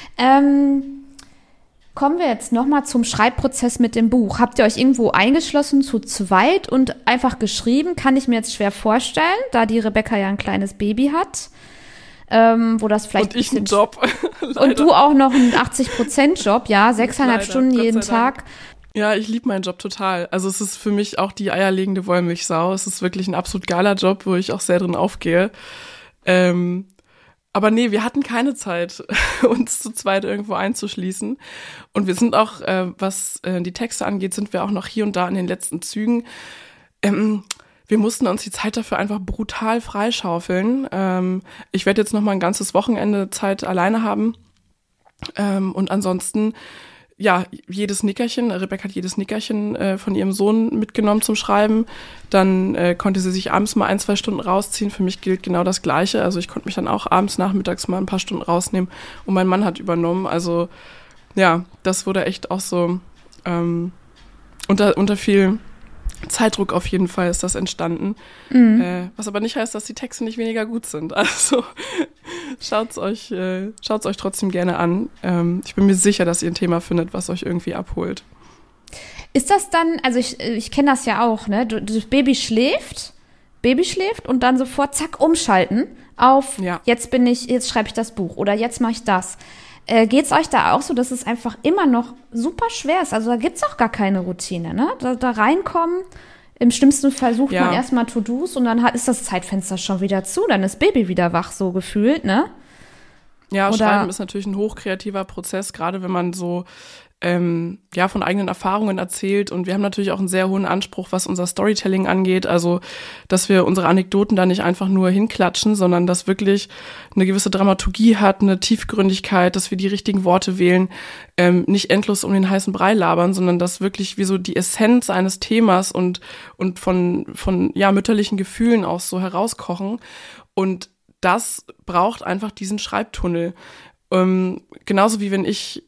Kommen wir jetzt nochmal zum Schreibprozess mit dem Buch. Habt ihr euch irgendwo eingeschlossen zu zweit und einfach geschrieben? Kann ich mir jetzt schwer vorstellen, da die Rebecca ja ein kleines Baby hat. Wo das vielleicht und ich einen Job. Und du auch noch einen 80%-Job, ja, 6,5 Stunden jeden Tag. Ja, ich liebe meinen Job total. Also es ist für mich auch die eierlegende Wollmilchsau. Es ist wirklich ein absolut geiler Job, wo ich auch sehr drin aufgehe. Aber nee, wir hatten keine Zeit, uns zu zweit irgendwo einzuschließen. Und wir sind auch, was die Texte angeht, sind wir auch noch hier und da in den letzten Zügen. Wir mussten uns die Zeit dafür einfach brutal freischaufeln. Ich werde jetzt noch mal ein ganzes Wochenende Zeit alleine haben. Und ansonsten, ja, jedes Nickerchen, Rebecca hat jedes Nickerchen von ihrem Sohn mitgenommen zum Schreiben. Dann konnte sie sich abends mal 1-2 Stunden rausziehen. Für mich gilt genau das Gleiche. Also ich konnte mich dann auch abends, nachmittags mal ein paar Stunden rausnehmen. Und mein Mann hat übernommen. Also ja, das wurde echt auch so unter viel Zeitdruck auf jeden Fall ist das entstanden. Was aber nicht heißt, dass die Texte nicht weniger gut sind. Also schaut's euch trotzdem gerne an. Ich bin mir sicher, dass ihr ein Thema findet, was euch irgendwie abholt. Ist das dann, also ich kenne das ja auch, ne? Das Baby schläft und dann sofort zack umschalten auf, ja. Jetzt schreibe ich das Buch oder jetzt mache ich das. Geht's euch da auch so, dass es einfach immer noch super schwer ist? Also da gibt's auch gar keine Routine, ne? Da reinkommen, im schlimmsten Fall sucht man erstmal To-Dos und dann ist das Zeitfenster schon wieder zu, dann ist Baby wieder wach, so gefühlt, ne? Ja, Schreiben ist natürlich ein hochkreativer Prozess, gerade wenn man so von eigenen Erfahrungen erzählt. Und wir haben natürlich auch einen sehr hohen Anspruch, was unser Storytelling angeht. Also, dass wir unsere Anekdoten da nicht einfach nur hinklatschen, sondern dass wirklich eine gewisse Dramaturgie hat, eine Tiefgründigkeit, dass wir die richtigen Worte wählen, nicht endlos um den heißen Brei labern, sondern dass wirklich wie so die Essenz eines Themas und von mütterlichen Gefühlen auch so herauskochen. Und das braucht einfach diesen Schreibtunnel. Genauso wie wenn ich,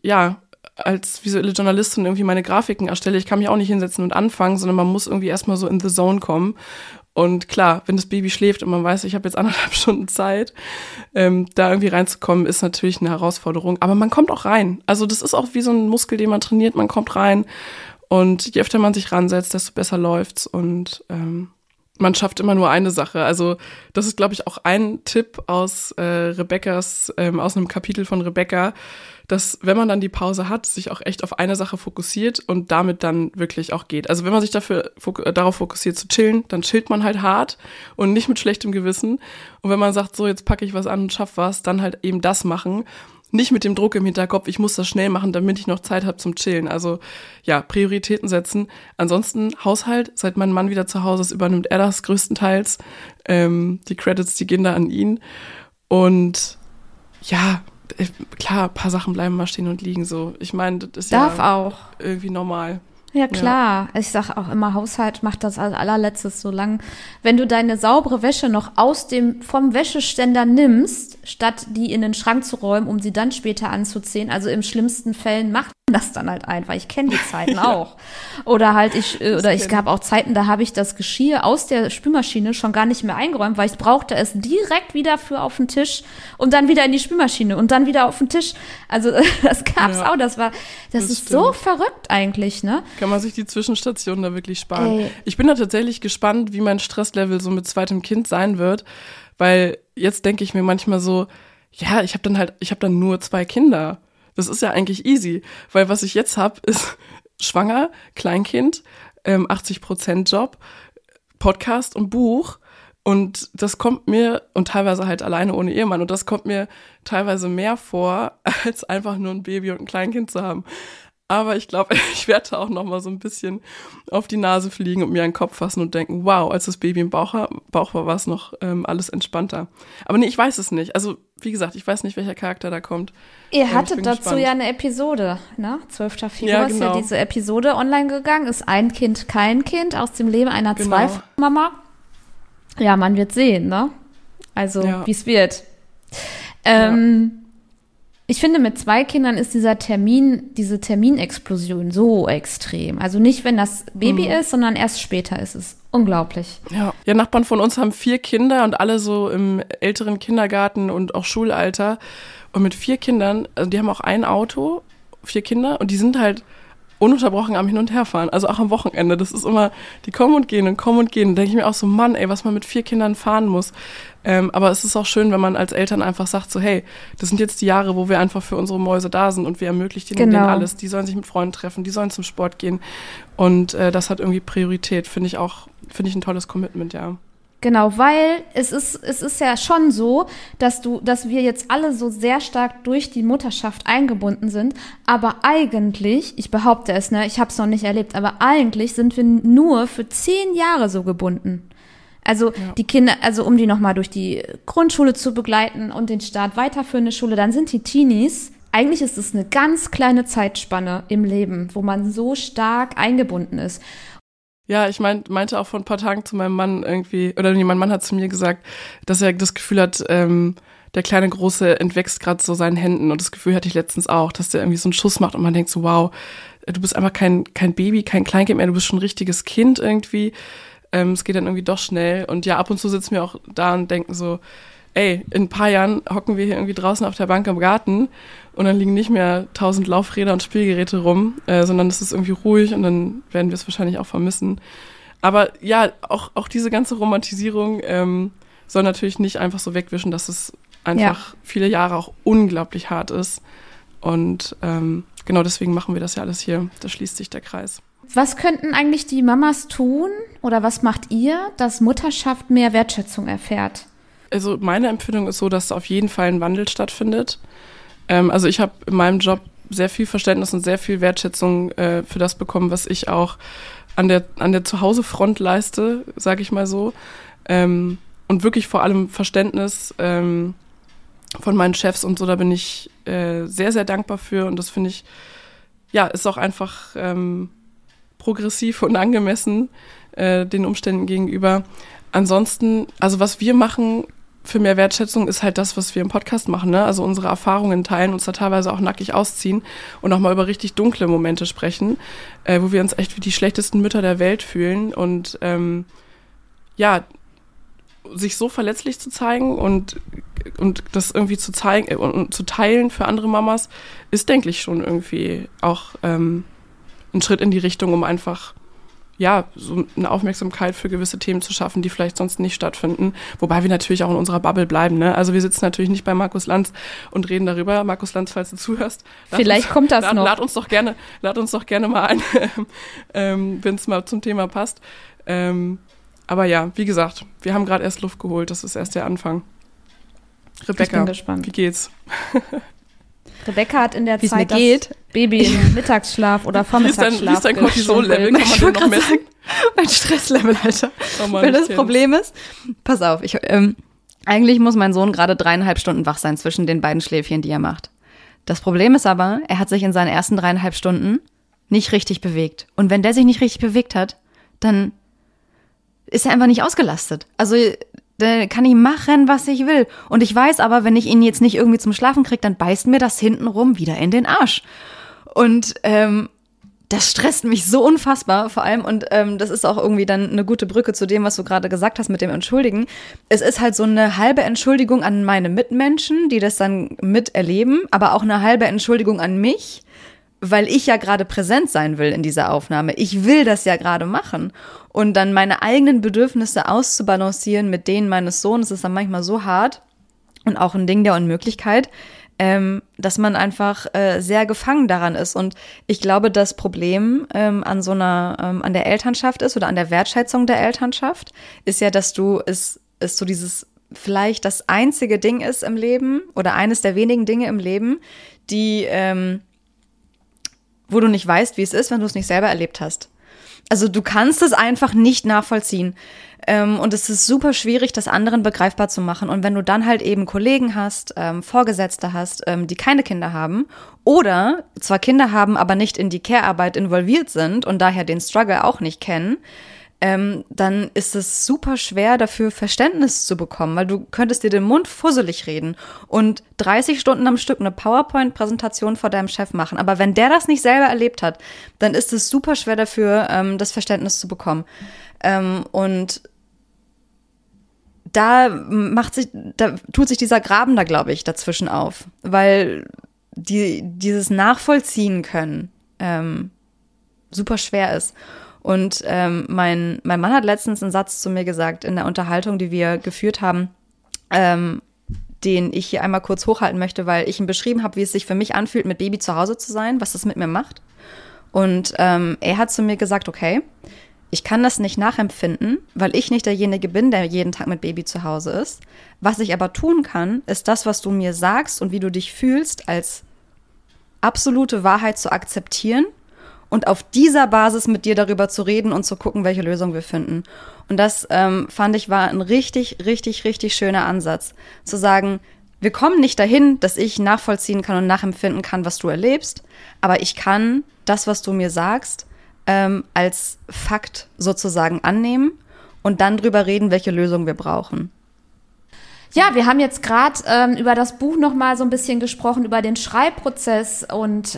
als visuelle Journalistin irgendwie meine Grafiken erstelle, ich kann mich auch nicht hinsetzen und anfangen, sondern man muss irgendwie erstmal so in the zone kommen. Und klar, wenn das Baby schläft und man weiß, ich habe jetzt 1,5 Stunden Zeit, da irgendwie reinzukommen, ist natürlich eine Herausforderung. Aber man kommt auch rein. Also das ist auch wie so ein Muskel, den man trainiert, man kommt rein. Und je öfter man sich ransetzt, desto besser läuft's. Und man schafft immer nur eine Sache. Also das ist, glaube ich, auch ein Tipp aus Rebeccas, aus einem Kapitel von Rebecca, dass, wenn man dann die Pause hat, sich auch echt auf eine Sache fokussiert und damit dann wirklich auch geht. Also wenn man sich darauf fokussiert zu chillen, dann chillt man halt hart und nicht mit schlechtem Gewissen. Und wenn man sagt, so jetzt packe ich was an und schaff was, dann halt eben das machen. Nicht mit dem Druck im Hinterkopf, ich muss das schnell machen, damit ich noch Zeit habe zum Chillen. Also ja, Prioritäten setzen. Ansonsten Haushalt, seit mein Mann wieder zu Hause ist, übernimmt er das größtenteils. Die Credits, die gehen da an ihn. Und ja, klar, ein paar Sachen bleiben mal stehen und liegen so. Ich meine, das ist Darf auch irgendwie normal. Ja, klar. Ja. Ich sag auch immer, Haushalt macht das als allerletztes so lang. Wenn du deine saubere Wäsche noch vom Wäscheständer nimmst, statt die in den Schrank zu räumen, um sie dann später anzuziehen, also im schlimmsten Fällen macht man das dann halt einfach. Ich kenne die Zeiten auch. Oder halt ich gab auch Zeiten, da habe ich das Geschirr aus der Spülmaschine schon gar nicht mehr eingeräumt, weil ich brauchte es direkt wieder für auf den Tisch und dann wieder in die Spülmaschine und dann wieder auf den Tisch. Also das gab's auch. Das ist so verrückt eigentlich, ne? Kann man sich die Zwischenstationen da wirklich sparen. Ich bin da tatsächlich gespannt, wie mein Stresslevel so mit zweitem Kind sein wird, weil jetzt denke ich mir manchmal so, ja, ich habe dann nur 2 Kinder. Das ist ja eigentlich easy, weil was ich jetzt habe, ist schwanger, Kleinkind, 80% Job, Podcast und Buch. Und das kommt mir, und teilweise halt alleine ohne Ehemann, und das kommt mir teilweise mehr vor, als einfach nur ein Baby und ein Kleinkind zu haben. Aber ich glaube, ich werde auch noch mal so ein bisschen auf die Nase fliegen und mir an den Kopf fassen und denken, wow, als das Baby im Bauch war, war es noch alles entspannter. Aber nee, ich weiß es nicht. Also, wie gesagt, ich weiß nicht, welcher Charakter da kommt. Ihr hattet dazu gespannt. Ja eine Episode, ne? 12. Februar ist ja diese Episode online gegangen. Ist ein Kind, kein Kind aus dem Leben einer Zweifachmama. Ja, man wird sehen, ne? Also, wie es wird. Ich finde, mit 2 Kindern ist diese Terminexplosion so extrem. Also nicht, wenn das Baby ist, sondern erst später ist es. Unglaublich. Ja, Nachbarn von uns haben 4 Kinder und alle so im älteren Kindergarten und auch Schulalter. Und mit 4 Kindern, also die haben auch ein Auto, 4 Kinder, und die sind halt ununterbrochen am Hin- und Herfahren, also auch am Wochenende. Das ist immer, die kommen und gehen und kommen und gehen. Da denke ich mir auch so, Mann, ey, was man mit 4 Kindern fahren muss. Aber es ist auch schön, wenn man als Eltern einfach sagt so, hey, das sind jetzt die Jahre, wo wir einfach für unsere Mäuse da sind und wir ermöglichen denen alles. Die sollen sich mit Freunden treffen, die sollen zum Sport gehen. Und das hat irgendwie Priorität, finde ich ein tolles Commitment, ja. Genau, weil es ist ja schon so, dass wir jetzt alle so sehr stark durch die Mutterschaft eingebunden sind, aber eigentlich, ich behaupte es, ne, ich habe es noch nicht erlebt, aber eigentlich sind wir nur für 10 Jahre so gebunden. Also die Kinder, also um die nochmal durch die Grundschule zu begleiten und den Start weiterführende Schule, dann sind die Teenies, eigentlich ist es eine ganz kleine Zeitspanne im Leben, wo man so stark eingebunden ist. Ja, ich meinte auch vor ein paar Tagen zu meinem Mann irgendwie, oder nee, mein Mann hat zu mir gesagt, dass er das Gefühl hat, der kleine Große entwächst gerade so seinen Händen, und das Gefühl hatte ich letztens auch, dass der irgendwie so einen Schuss macht und man denkt so, wow, du bist einfach kein Baby, kein Kleinkind mehr, du bist schon ein richtiges Kind irgendwie. Es geht dann irgendwie doch schnell, und ja, ab und zu sitzen wir auch da und denken so, ey, in ein paar Jahren hocken wir hier irgendwie draußen auf der Bank im Garten und dann liegen nicht mehr 1000 Laufräder und Spielgeräte rum, sondern es ist irgendwie ruhig, und dann werden wir es wahrscheinlich auch vermissen. Aber ja, auch diese ganze Romantisierung soll natürlich nicht einfach so wegwischen, dass es einfach viele Jahre auch unglaublich hart ist. Und genau deswegen machen wir das ja alles hier. Da schließt sich der Kreis. Was könnten eigentlich die Mamas tun oder was macht ihr, dass Mutterschaft mehr Wertschätzung erfährt? Also meine Empfindung ist so, dass auf jeden Fall ein Wandel stattfindet. Also ich habe in meinem Job sehr viel Verständnis und sehr viel Wertschätzung für das bekommen, was ich auch an der Zuhausefront leiste, sage ich mal so. Und wirklich vor allem Verständnis von meinen Chefs und so, da bin ich sehr, sehr dankbar für. Und das finde ich, ja, ist auch einfach progressiv und angemessen den Umständen gegenüber. Ansonsten, also was wir machen für mehr Wertschätzung, ist halt das, was wir im Podcast machen, ne? Also unsere Erfahrungen teilen, uns da teilweise auch nackig ausziehen und auch mal über richtig dunkle Momente sprechen, wo wir uns echt wie die schlechtesten Mütter der Welt fühlen, und ja, sich so verletzlich zu zeigen und das irgendwie zu zeigen und zu teilen für andere Mamas, ist, denke ich, schon irgendwie auch ein Schritt in die Richtung, um einfach ja, so eine Aufmerksamkeit für gewisse Themen zu schaffen, die vielleicht sonst nicht stattfinden. Wobei wir natürlich auch in unserer Bubble bleiben, ne? Also wir sitzen natürlich nicht bei Markus Lanz und reden darüber. Markus Lanz, falls du zuhörst. Vielleicht kommt das noch. Lad uns doch gerne mal ein, wenn es mal zum Thema passt. Aber ja, wie gesagt, wir haben gerade erst Luft geholt. Das ist erst der Anfang. Rebecca, ich bin gespannt. Wie geht's? Rebecca hat in der Zeit das Baby im Mittagsschlaf oder Vormittagsschlaf. Wie ist dein Cortisol-Level? Kann man den noch messen? Sagen, mein Stresslevel, Alter. Oh Mann, wenn das Problem ist, pass auf, eigentlich muss mein Sohn gerade 3,5 Stunden wach sein zwischen den beiden Schläfchen, die er macht. Das Problem ist aber, er hat sich in seinen ersten 3,5 Stunden nicht richtig bewegt. Und wenn der sich nicht richtig bewegt hat, dann ist er einfach nicht ausgelastet. Also da kann ich machen, was ich will. Und ich weiß aber, wenn ich ihn jetzt nicht irgendwie zum Schlafen kriege, dann beißt mir das hintenrum wieder in den Arsch. Und das stresst mich so unfassbar, vor allem, und das ist auch irgendwie dann eine gute Brücke zu dem, was du gerade gesagt hast mit dem Entschuldigen. Es ist halt so eine halbe Entschuldigung an meine Mitmenschen, die das dann miterleben, aber auch eine halbe Entschuldigung an mich, weil ich ja gerade präsent sein will in dieser Aufnahme. Ich will das ja gerade machen. Und dann meine eigenen Bedürfnisse auszubalancieren mit denen meines Sohnes ist dann manchmal so hart und auch ein Ding der Unmöglichkeit, dass man einfach sehr gefangen daran ist. Und ich glaube, das Problem an der Elternschaft ist oder an der Wertschätzung der Elternschaft ist ja, dass es so dieses vielleicht das einzige Ding ist im Leben oder eines der wenigen Dinge im Leben, die wo du nicht weißt, wie es ist, wenn du es nicht selber erlebt hast. Also du kannst es einfach nicht nachvollziehen. Und es ist super schwierig, das anderen begreifbar zu machen. Und wenn du dann halt eben Kollegen hast, Vorgesetzte hast, die keine Kinder haben oder zwar Kinder haben, aber nicht in die Care-Arbeit involviert sind und daher den Struggle auch nicht kennen, dann ist es super schwer, dafür Verständnis zu bekommen, weil du könntest dir den Mund fusselig reden und 30 Stunden am Stück eine PowerPoint-Präsentation vor deinem Chef machen. Aber wenn der das nicht selber erlebt hat, dann ist es super schwer dafür, das Verständnis zu bekommen. Und da tut sich dieser Graben da, glaube ich, dazwischen auf, weil dieses Nachvollziehen können super schwer ist. Und mein Mann hat letztens einen Satz zu mir gesagt in der Unterhaltung, die wir geführt haben, den ich hier einmal kurz hochhalten möchte, weil ich ihm beschrieben habe, wie es sich für mich anfühlt, mit Baby zu Hause zu sein, was das mit mir macht. Und er hat zu mir gesagt, okay, ich kann das nicht nachempfinden, weil ich nicht derjenige bin, der jeden Tag mit Baby zu Hause ist. Was ich aber tun kann, ist das, was du mir sagst und wie du dich fühlst, als absolute Wahrheit zu akzeptieren und auf dieser Basis mit dir darüber zu reden und zu gucken, welche Lösung wir finden. Und das, fand ich, war ein richtig, richtig, richtig schöner Ansatz. Zu sagen, wir kommen nicht dahin, dass ich nachvollziehen kann und nachempfinden kann, was du erlebst, aber ich kann das, was du mir sagst, als Fakt sozusagen annehmen und dann drüber reden, welche Lösung wir brauchen. Ja, wir haben jetzt gerade über das Buch noch mal so ein bisschen gesprochen, über den Schreibprozess und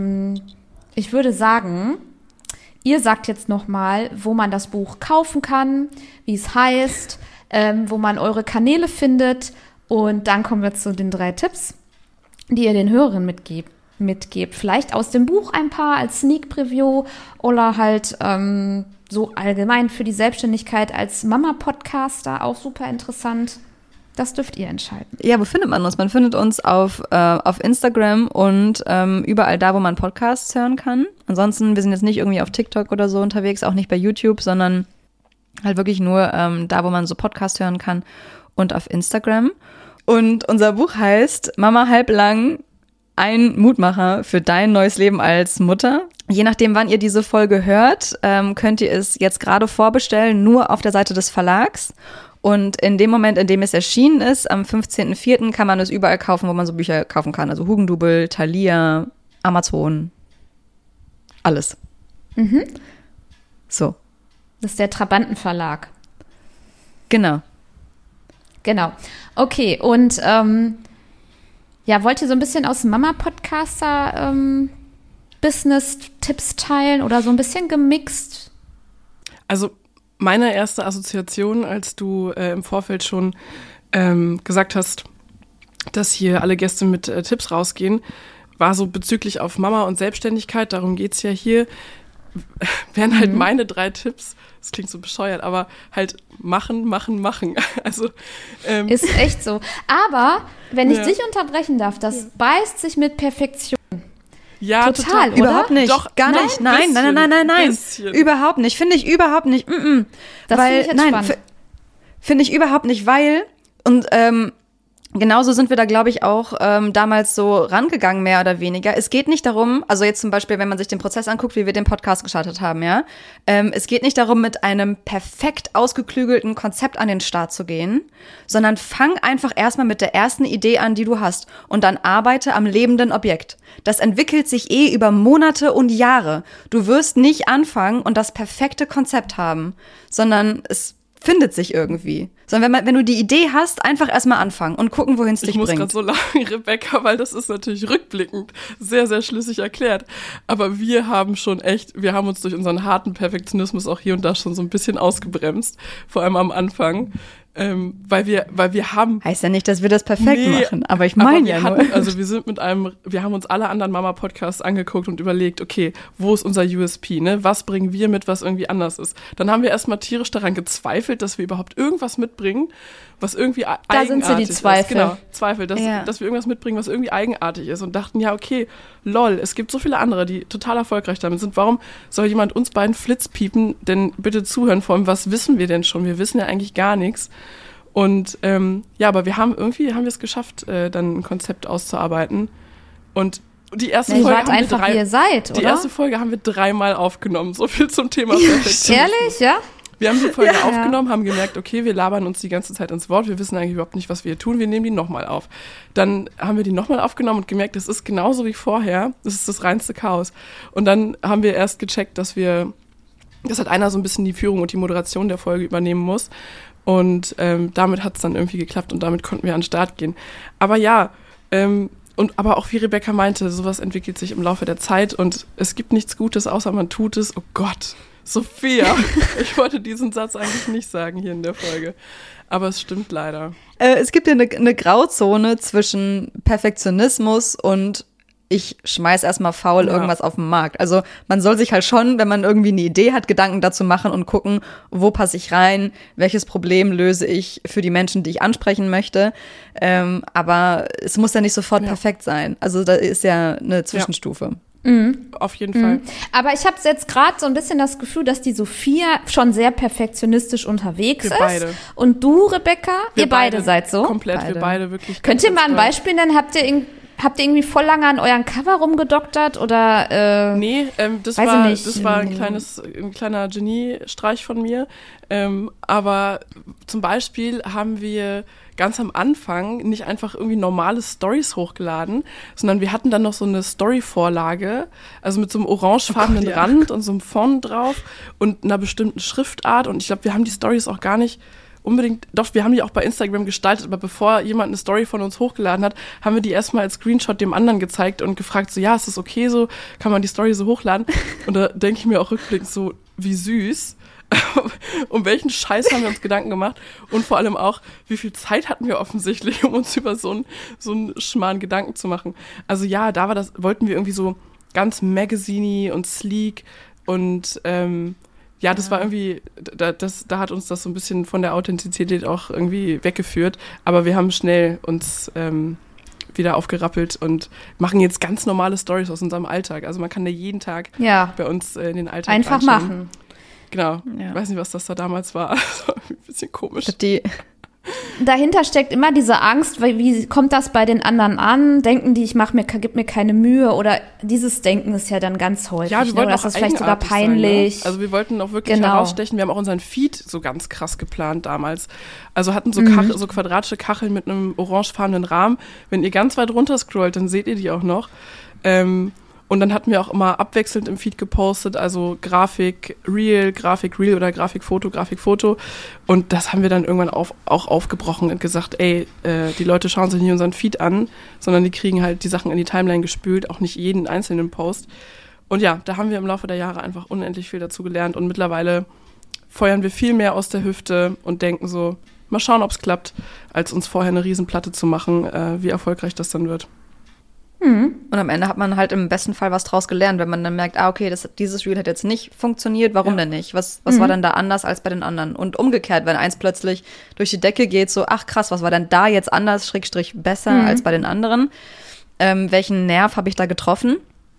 ich würde sagen, ihr sagt jetzt noch mal, wo man das Buch kaufen kann, wie es heißt, wo man eure Kanäle findet und dann kommen wir zu den 3 Tipps, die ihr den Hörern mitgebt. Vielleicht aus dem Buch ein paar als Sneak Preview oder halt so allgemein für die Selbstständigkeit als Mama-Podcaster auch super interessant. Das dürft ihr entscheiden. Ja, wo findet man uns? Man findet uns auf Instagram und überall da, wo man Podcasts hören kann. Ansonsten, wir sind jetzt nicht irgendwie auf TikTok oder so unterwegs, auch nicht bei YouTube, sondern halt wirklich nur da, wo man so Podcasts hören kann und auf Instagram. Und unser Buch heißt Mama halblang, ein Mutmacher für dein neues Leben als Mutter. Je nachdem, wann ihr diese Folge hört, könnt ihr es jetzt gerade vorbestellen, nur auf der Seite des Verlags. Und in dem Moment, in dem es erschienen ist, am 15.04. kann man es überall kaufen, wo man so Bücher kaufen kann. Also Hugendubel, Thalia, Amazon, alles. Mhm. So. Das ist der Trabanten-Verlag. Genau. Genau. Okay, und ja, wollt ihr so ein bisschen aus dem Mama-Podcaster Business-Tipps teilen oder so ein bisschen gemixt? Also meine erste Assoziation, als du im Vorfeld schon gesagt hast, dass hier alle Gäste mit Tipps rausgehen, war so bezüglich auf Mama und Selbstständigkeit, darum geht's ja hier, wären halt meine 3 Tipps, das klingt so bescheuert, aber halt machen. Also ist echt so. Aber, wenn ich dich unterbrechen darf, das beißt sich mit Perfektion. Ja, total, oder? Überhaupt nicht. Doch, gar nicht. Nein. Bisschen. Überhaupt nicht. Finde ich überhaupt nicht. Das finde ich jetzt spannend. Finde ich überhaupt nicht, weil, und genauso sind wir da, glaube ich, auch damals so rangegangen, mehr oder weniger. Es geht nicht darum, also jetzt zum Beispiel, wenn man sich den Prozess anguckt, wie wir den Podcast gestartet haben, ja. Es geht nicht darum, mit einem perfekt ausgeklügelten Konzept an den Start zu gehen, sondern fang einfach erstmal mit der ersten Idee an, die du hast und dann arbeite am lebenden Objekt. Das entwickelt sich über Monate und Jahre. Du wirst nicht anfangen und das perfekte Konzept haben, sondern es findet sich irgendwie. Sondern wenn du die Idee hast, einfach erstmal anfangen und gucken, wohin es dich bringt. Ich muss gerade so lachen, Rebecca, weil das ist natürlich rückblickend sehr, sehr schlüssig erklärt. Aber wir haben uns durch unseren harten Perfektionismus auch hier und da schon so ein bisschen ausgebremst, vor allem am Anfang. Weil wir haben. Heißt ja nicht, dass wir das perfekt machen, aber ich meine ja nur. Also wir haben uns alle anderen Mama-Podcasts angeguckt und überlegt, okay, wo ist unser USP, ne? Was bringen wir mit, was irgendwie anders ist? Dann haben wir erstmal tierisch daran gezweifelt, dass wir überhaupt irgendwas mitbringen, was irgendwie eigenartig ist. Da sind sie die Zweifel. Genau, Zweifel, dass wir irgendwas mitbringen, was irgendwie eigenartig ist und dachten, ja, okay, lol, es gibt so viele andere, die total erfolgreich damit sind. Warum soll jemand uns beiden Flitzpiepen denn bitte zuhören? Vor allem, was wissen wir denn schon? Wir wissen ja eigentlich gar nichts. Und aber wir haben es geschafft, dann ein Konzept auszuarbeiten. Und die erste Folge wart einfach, wie ihr seid, oder? Die erste Folge haben wir 3-mal aufgenommen. So viel zum Thema Perfektionismus. Ehrlich, ja? Wir haben die Folge aufgenommen, haben gemerkt, okay, wir labern uns die ganze Zeit ins Wort, wir wissen eigentlich überhaupt nicht, was wir hier tun, wir nehmen die nochmal auf. Dann haben wir die nochmal aufgenommen und gemerkt, es ist genauso wie vorher, es ist das reinste Chaos. Und dann haben wir erst gecheckt, dass wir dass halt einer so ein bisschen die Führung und die Moderation der Folge übernehmen muss. Und damit hat es dann irgendwie geklappt und damit konnten wir an den Start gehen. Aber ja, aber auch wie Rebecca meinte, sowas entwickelt sich im Laufe der Zeit und es gibt nichts Gutes, außer man tut es. Oh Gott, Sophia, ich wollte diesen Satz eigentlich nicht sagen hier in der Folge, aber es stimmt leider. Es gibt ja eine Grauzone zwischen Perfektionismus und ich schmeiß erstmal faul irgendwas auf den Markt. Also man soll sich halt schon, wenn man irgendwie eine Idee hat, Gedanken dazu machen und gucken, wo passe ich rein, welches Problem löse ich für die Menschen, die ich ansprechen möchte. Aber es muss ja nicht sofort perfekt sein. Also da ist ja eine Zwischenstufe. Auf jeden Fall. Aber ich habe jetzt gerade so ein bisschen das Gefühl, dass die Sophia schon sehr perfektionistisch unterwegs ist. Beide. Und du, Rebecca, ihr beide seid so? Komplett, wir beide wirklich. Könnt ihr mal ein Beispiel nennen? Habt ihr irgendwie voll lange an euren Cover rumgedoktert oder? Nee, das war ein kleiner Geniestreich von mir. Aber zum Beispiel haben wir ganz am Anfang nicht einfach irgendwie normale Stories hochgeladen, sondern wir hatten dann noch so eine Story-Vorlage, also mit so einem orangefarbenen Rand und so einem Font drauf und einer bestimmten Schriftart. Und ich glaube, wir haben die Stories auch gar nicht unbedingt, doch, wir haben die auch bei Instagram gestaltet, aber bevor jemand eine Story von uns hochgeladen hat, haben wir die erstmal als Screenshot dem anderen gezeigt und gefragt, so, ja, ist das okay so? Kann man die Story so hochladen? Und da denke ich mir auch rückblickend so, wie süß. Um welchen Scheiß haben wir uns Gedanken gemacht? Und vor allem auch, wie viel Zeit hatten wir offensichtlich, um uns über so einen schmalen Gedanken zu machen? Also ja, wollten wir irgendwie so ganz magazine-y und sleek und ja, das war irgendwie, da hat uns das so ein bisschen von der Authentizität auch irgendwie weggeführt. Aber wir haben schnell uns wieder aufgerappelt und machen jetzt ganz normale Storys aus unserem Alltag. Also man kann da jeden Tag bei uns in den Alltag einfach reinschauen. machen. Genau. Ja. Ich weiß nicht, was das da damals war. Das war ein bisschen komisch. Dahinter steckt immer diese Angst, wie kommt das bei den anderen an? Denken die, gib mir keine Mühe, oder dieses Denken ist ja dann ganz häufig. Ja, wir wollten das ist vielleicht sogar peinlich. Sein, ne? Also wir wollten auch wirklich herausstechen. Wir haben auch unseren Feed so ganz krass geplant damals. Also hatten so quadratische Kacheln mit einem orangefarbenen Rahmen. Wenn ihr ganz weit runter scrollt, dann seht ihr die auch noch. Und dann hatten wir auch immer abwechselnd im Feed gepostet, also Grafik Real oder Grafik Foto. Und das haben wir dann irgendwann auch aufgebrochen und gesagt, die Leute schauen sich nicht unseren Feed an, sondern die kriegen halt die Sachen in die Timeline gespült, auch nicht jeden einzelnen Post. Und ja, da haben wir im Laufe der Jahre einfach unendlich viel dazu gelernt und mittlerweile feuern wir viel mehr aus der Hüfte und denken so, mal schauen, ob es klappt, als uns vorher eine Riesenplatte zu machen, wie erfolgreich das dann wird. Und am Ende hat man halt im besten Fall was draus gelernt, wenn man dann merkt, okay, dieses Reel hat jetzt nicht funktioniert, warum denn nicht? Was war denn da anders als bei den anderen? Und umgekehrt, wenn eins plötzlich durch die Decke geht, so, ach krass, was war denn da jetzt anders, / besser als bei den anderen? Welchen Nerv habe ich da getroffen?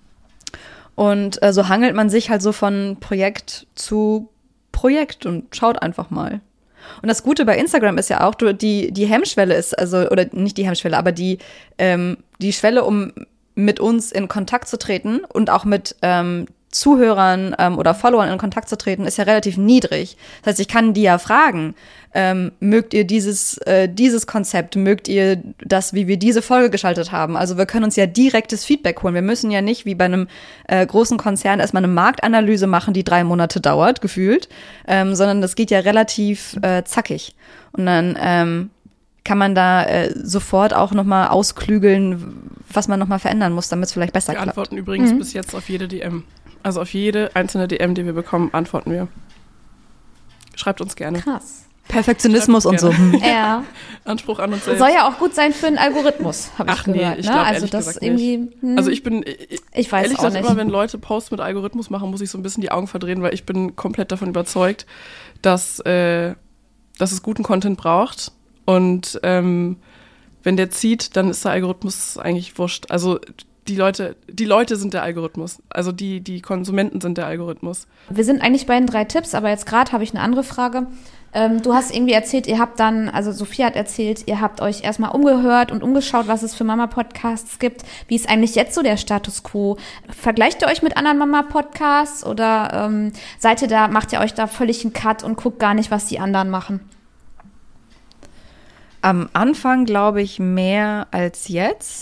Und so hangelt man sich halt so von Projekt zu Projekt und schaut einfach mal. Und das Gute bei Instagram ist ja auch, die Hemmschwelle ist, also, oder nicht die Hemmschwelle, aber die Schwelle, um mit uns in Kontakt zu treten und auch mit Zuhörern oder Followern in Kontakt zu treten, ist ja relativ niedrig. Das heißt, ich kann die ja fragen, mögt ihr dieses Konzept, mögt ihr das, wie wir diese Folge geschaltet haben? Also wir können uns ja direktes Feedback holen. Wir müssen ja nicht wie bei einem großen Konzern erstmal eine Marktanalyse machen, die 3 Monate dauert, gefühlt, sondern das geht ja relativ zackig. Und dann kann man da sofort auch nochmal ausklügeln, was man nochmal verändern muss, damit es vielleicht besser klappt. Wir antworten übrigens bis jetzt auf jede DM. Also auf jede einzelne DM, die wir bekommen, antworten wir. Schreibt uns gerne. Krass. Perfektionismus und so. Ja. Anspruch an uns selbst. Soll ja auch gut sein für einen Algorithmus, habe ich gehört. Nee, ich glaube also das irgendwie. Also ich weiß ehrlich auch gesagt, nicht. immer wenn Leute Posts mit Algorithmus machen, muss ich so ein bisschen die Augen verdrehen, weil ich bin komplett davon überzeugt, dass es guten Content braucht. Und wenn der zieht, dann ist der Algorithmus eigentlich wurscht. Also die Leute sind der Algorithmus. Also die Konsumenten sind der Algorithmus. Wir sind eigentlich bei den 3 Tipps, aber jetzt gerade habe ich eine andere Frage. Du hast irgendwie erzählt, Sophia hat erzählt, ihr habt euch erstmal umgehört und umgeschaut, was es für Mama-Podcasts gibt. Wie ist eigentlich jetzt so der Status quo? Vergleicht ihr euch mit anderen Mama-Podcasts oder macht ihr euch da völlig einen Cut und guckt gar nicht, was die anderen machen? Am Anfang glaube ich mehr als jetzt.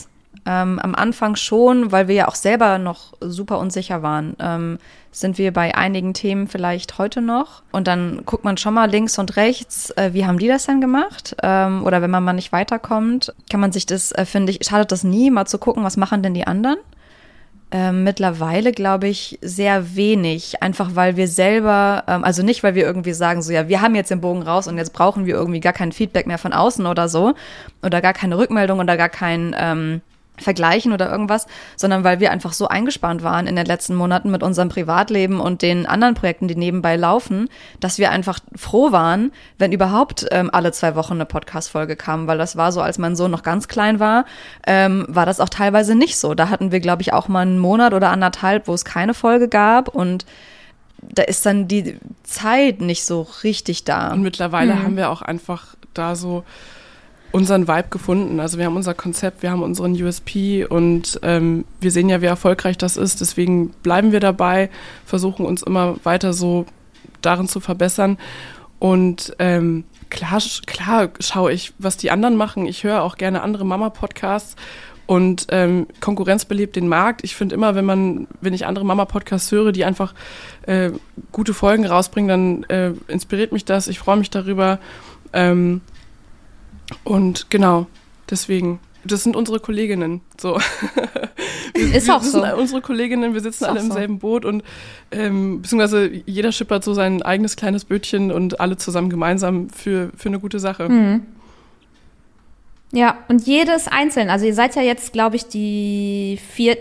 Am Anfang schon, weil wir ja auch selber noch super unsicher waren, sind wir bei einigen Themen vielleicht heute noch. Und dann guckt man schon mal links und rechts, wie haben die das denn gemacht? Oder wenn man mal nicht weiterkommt, kann man sich das, finde ich, schadet das nie, mal zu gucken, was machen denn die anderen? Mittlerweile glaube ich sehr wenig, einfach weil wir selber, also nicht, weil wir irgendwie sagen, so ja, wir haben jetzt den Bogen raus und jetzt brauchen wir irgendwie gar kein Feedback mehr von außen oder so oder gar keine Rückmeldung oder gar kein Vergleichen oder irgendwas, sondern weil wir einfach so eingespannt waren in den letzten Monaten mit unserem Privatleben und den anderen Projekten, die nebenbei laufen, dass wir einfach froh waren, wenn überhaupt alle 2 Wochen eine Podcast-Folge kam, weil das war so, als mein Sohn noch ganz klein war das auch teilweise nicht so. Da hatten wir, glaube ich, auch mal einen Monat oder 1,5, wo es keine Folge gab und da ist dann die Zeit nicht so richtig da. Und mittlerweile haben wir auch einfach da so unseren Vibe gefunden. Also wir haben unser Konzept, wir haben unseren USP und wir sehen ja, wie erfolgreich das ist. Deswegen bleiben wir dabei, versuchen uns immer weiter so darin zu verbessern. Und klar schaue ich, was die anderen machen. Ich höre auch gerne andere Mama-Podcasts und Konkurrenz belebt den Markt. Ich finde immer, wenn ich andere Mama-Podcasts höre, die einfach gute Folgen rausbringen, dann inspiriert mich das. Ich freue mich darüber. Und genau, deswegen, das sind unsere Kolleginnen. So. Ist auch so. Wir sind unsere Kolleginnen, wir sitzen alle im selben Boot und beziehungsweise jeder schippert so sein eigenes kleines Bötchen und alle zusammen gemeinsam für eine gute Sache. Mhm. Ja, und jedes einzeln, also ihr seid ja jetzt, glaube ich, die 4.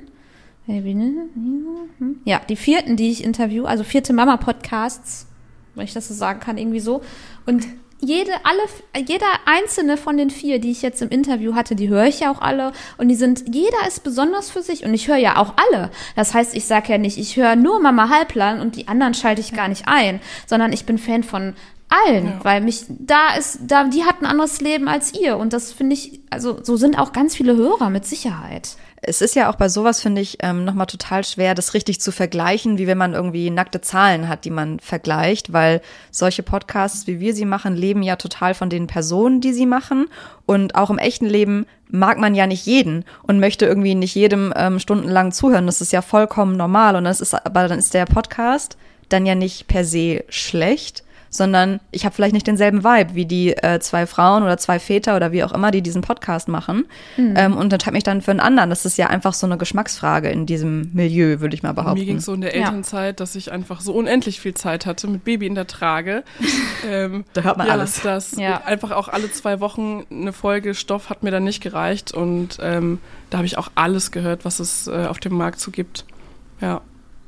Ja, die 4., die ich interview, also 4. Mama-Podcasts, wenn ich das so sagen kann, irgendwie so. Und jeder einzelne von den 4, die ich jetzt im Interview hatte, die höre ich ja auch alle und jeder ist besonders für sich und ich höre ja auch alle. Das heißt, ich sage ja nicht, ich höre nur Mama Halblang und die anderen schalte ich gar nicht ein, sondern ich bin Fan von allen, weil die hat ein anderes Leben als ihr und das finde ich, also so sind auch ganz viele Hörer mit Sicherheit. Es ist ja auch bei sowas, finde ich, nochmal total schwer, das richtig zu vergleichen, wie wenn man irgendwie nackte Zahlen hat, die man vergleicht, weil solche Podcasts, wie wir sie machen, leben ja total von den Personen, die sie machen und auch im echten Leben mag man ja nicht jeden und möchte irgendwie nicht jedem stundenlang zuhören. Das ist ja vollkommen normal und aber dann ist der Podcast dann ja nicht per se schlecht, sondern ich habe vielleicht nicht denselben Vibe wie die 2 Frauen oder 2 Väter oder wie auch immer, die diesen Podcast machen und entscheide mich dann für einen anderen. Das ist ja einfach so eine Geschmacksfrage in diesem Milieu, würde ich mal behaupten. Mir ging es so in der Elternzeit, dass ich einfach so unendlich viel Zeit hatte mit Baby in der Trage. Da hört man alles. Das einfach auch alle 2 Wochen eine Folge Stoff hat mir dann nicht gereicht und da habe ich auch alles gehört, was es auf dem Markt so gibt. Ja.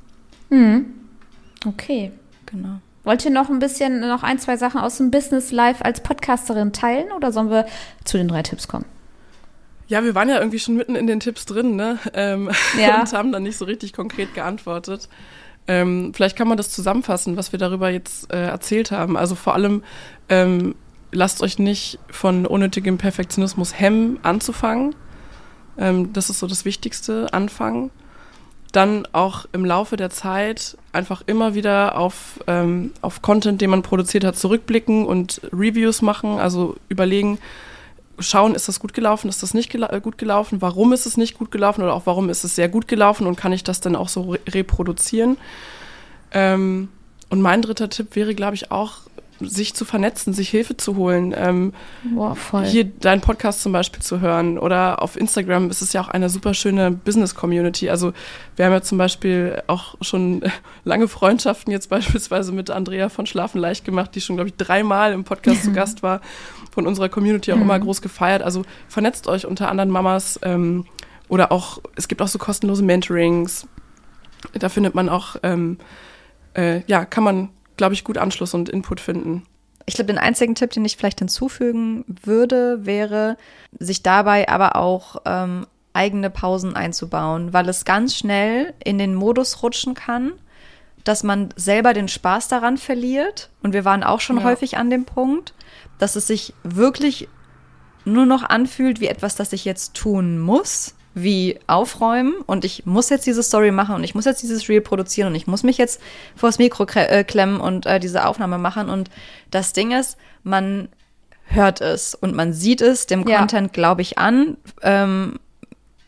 Okay. Genau. Wollt ihr noch 1, 2 Sachen aus dem Business Life als Podcasterin teilen oder sollen wir zu den 3 Tipps kommen? Ja, wir waren ja irgendwie schon mitten in den Tipps drin, ne? Und haben dann nicht so richtig konkret geantwortet. Vielleicht kann man das zusammenfassen, was wir darüber jetzt erzählt haben. Also vor allem lasst euch nicht von unnötigem Perfektionismus hemmen, anzufangen. Das ist so das Wichtigste, anfangen. Dann auch im Laufe der Zeit einfach immer wieder auf Content, den man produziert hat, zurückblicken und Reviews machen, also überlegen, schauen, ist das gut gelaufen, ist das nicht gut gelaufen, warum ist es nicht gut gelaufen oder auch warum ist es sehr gut gelaufen und kann ich das dann auch so reproduzieren. Und mein 3. Tipp wäre, glaube ich, auch, sich zu vernetzen, sich Hilfe zu holen. Voll. Hier deinen Podcast zum Beispiel zu hören oder auf Instagram ist es ja auch eine super schöne Business-Community. Also wir haben ja zum Beispiel auch schon lange Freundschaften jetzt beispielsweise mit Andrea von Schlafen leicht gemacht, die schon, glaube ich, 3-mal im Podcast zu Gast war, von unserer Community auch immer groß gefeiert. Also vernetzt euch unter anderen Mamas oder auch, es gibt auch so kostenlose Mentorings. Da findet man auch, kann man, glaube ich, gut Anschluss und Input finden. Ich glaube, den einzigen Tipp, den ich vielleicht hinzufügen würde, wäre, sich dabei aber auch eigene Pausen einzubauen, weil es ganz schnell in den Modus rutschen kann, dass man selber den Spaß daran verliert. Und wir waren auch schon häufig an dem Punkt, dass es sich wirklich nur noch anfühlt wie etwas, das ich jetzt tun muss, wie aufräumen und ich muss jetzt diese Story machen und ich muss jetzt dieses Reel produzieren und ich muss mich jetzt vors Mikro klemmen und diese Aufnahme machen und das Ding ist, man hört es und man sieht es dem Content, glaube ich, an,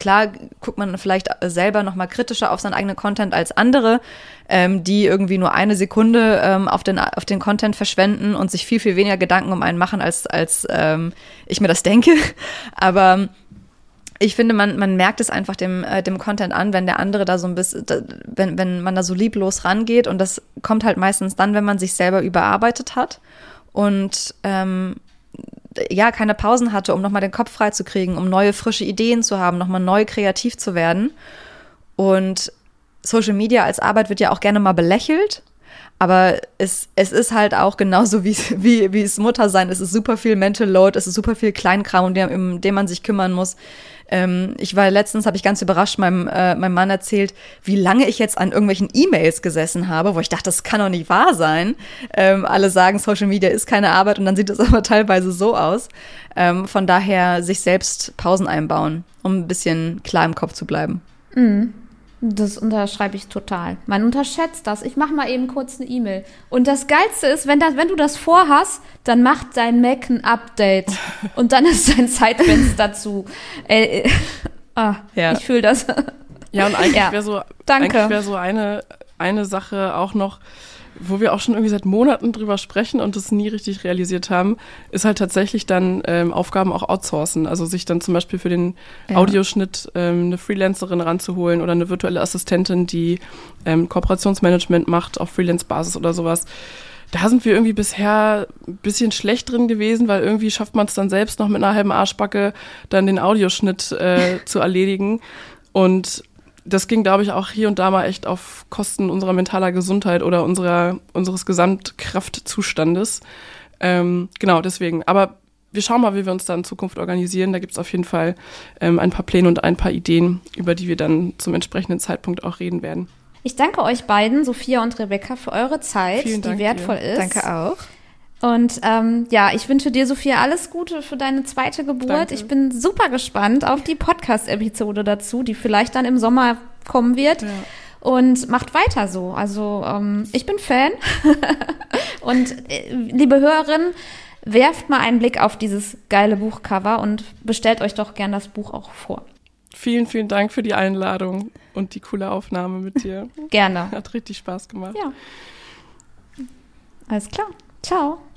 klar guckt man vielleicht selber noch mal kritischer auf seinen eigenen Content als andere, die irgendwie nur eine Sekunde auf den Content verschwenden und sich viel, viel weniger Gedanken um einen machen, als ich mir das denke. Aber ich finde, man merkt es einfach dem Content an, wenn der andere da so ein bisschen, wenn man da so lieblos rangeht. Und das kommt halt meistens dann, wenn man sich selber überarbeitet hat und keine Pausen hatte, um nochmal den Kopf frei zu kriegen, um neue, frische Ideen zu haben, nochmal neu kreativ zu werden. Und Social Media als Arbeit wird ja auch gerne mal belächelt. Aber es ist halt auch genauso wie es Muttersein. Es ist super viel Mental Load, es ist super viel Kleinkram, um den man sich kümmern muss. Letztens habe ich ganz überrascht meinem Mann erzählt, wie lange ich jetzt an irgendwelchen E-Mails gesessen habe, wo ich dachte, das kann doch nicht wahr sein. Alle sagen, Social Media ist keine Arbeit und dann sieht es aber teilweise so aus. Von daher sich selbst Pausen einbauen, um ein bisschen klar im Kopf zu bleiben. Mhm. Das unterschreibe ich total. Man unterschätzt das. Ich mache mal eben kurz eine E-Mail. Und das Geilste ist, wenn du das vorhast, dann macht dein Mac ein Update. Und dann ist dein Zeitfenster zu. Ich fühle das. Ja, und eigentlich wäre so eine Sache auch noch, wo wir auch schon irgendwie seit Monaten drüber sprechen und das nie richtig realisiert haben, ist halt tatsächlich dann Aufgaben auch outsourcen. Also sich dann zum Beispiel für den Audioschnitt eine Freelancerin ranzuholen oder eine virtuelle Assistentin, die Kooperationsmanagement macht auf Freelance-Basis oder sowas. Da sind wir irgendwie bisher ein bisschen schlecht drin gewesen, weil irgendwie schafft man es dann selbst noch mit einer halben Arschbacke, dann den Audioschnitt zu erledigen. Und das ging, glaube ich, auch hier und da mal echt auf Kosten unserer mentaler Gesundheit oder unseres Gesamtkraftzustandes. Genau, deswegen. Aber wir schauen mal, wie wir uns da in Zukunft organisieren. Da gibt es auf jeden Fall ein paar Pläne und ein paar Ideen, über die wir dann zum entsprechenden Zeitpunkt auch reden werden. Ich danke euch beiden, Sophia und Rebecca, für eure Zeit, die wertvoll ist. Danke auch. Und ich wünsche dir, Sophia, alles Gute für deine zweite Geburt. Danke. Ich bin super gespannt auf die Podcast-Episode dazu, die vielleicht dann im Sommer kommen wird. Ja. Und macht weiter so. Also ich bin Fan. Und liebe Hörerinnen, werft mal einen Blick auf dieses geile Buchcover und bestellt euch doch gern das Buch auch vor. Vielen, vielen Dank für die Einladung und die coole Aufnahme mit dir. Gerne. Hat richtig Spaß gemacht. Ja. Alles klar. Ciao.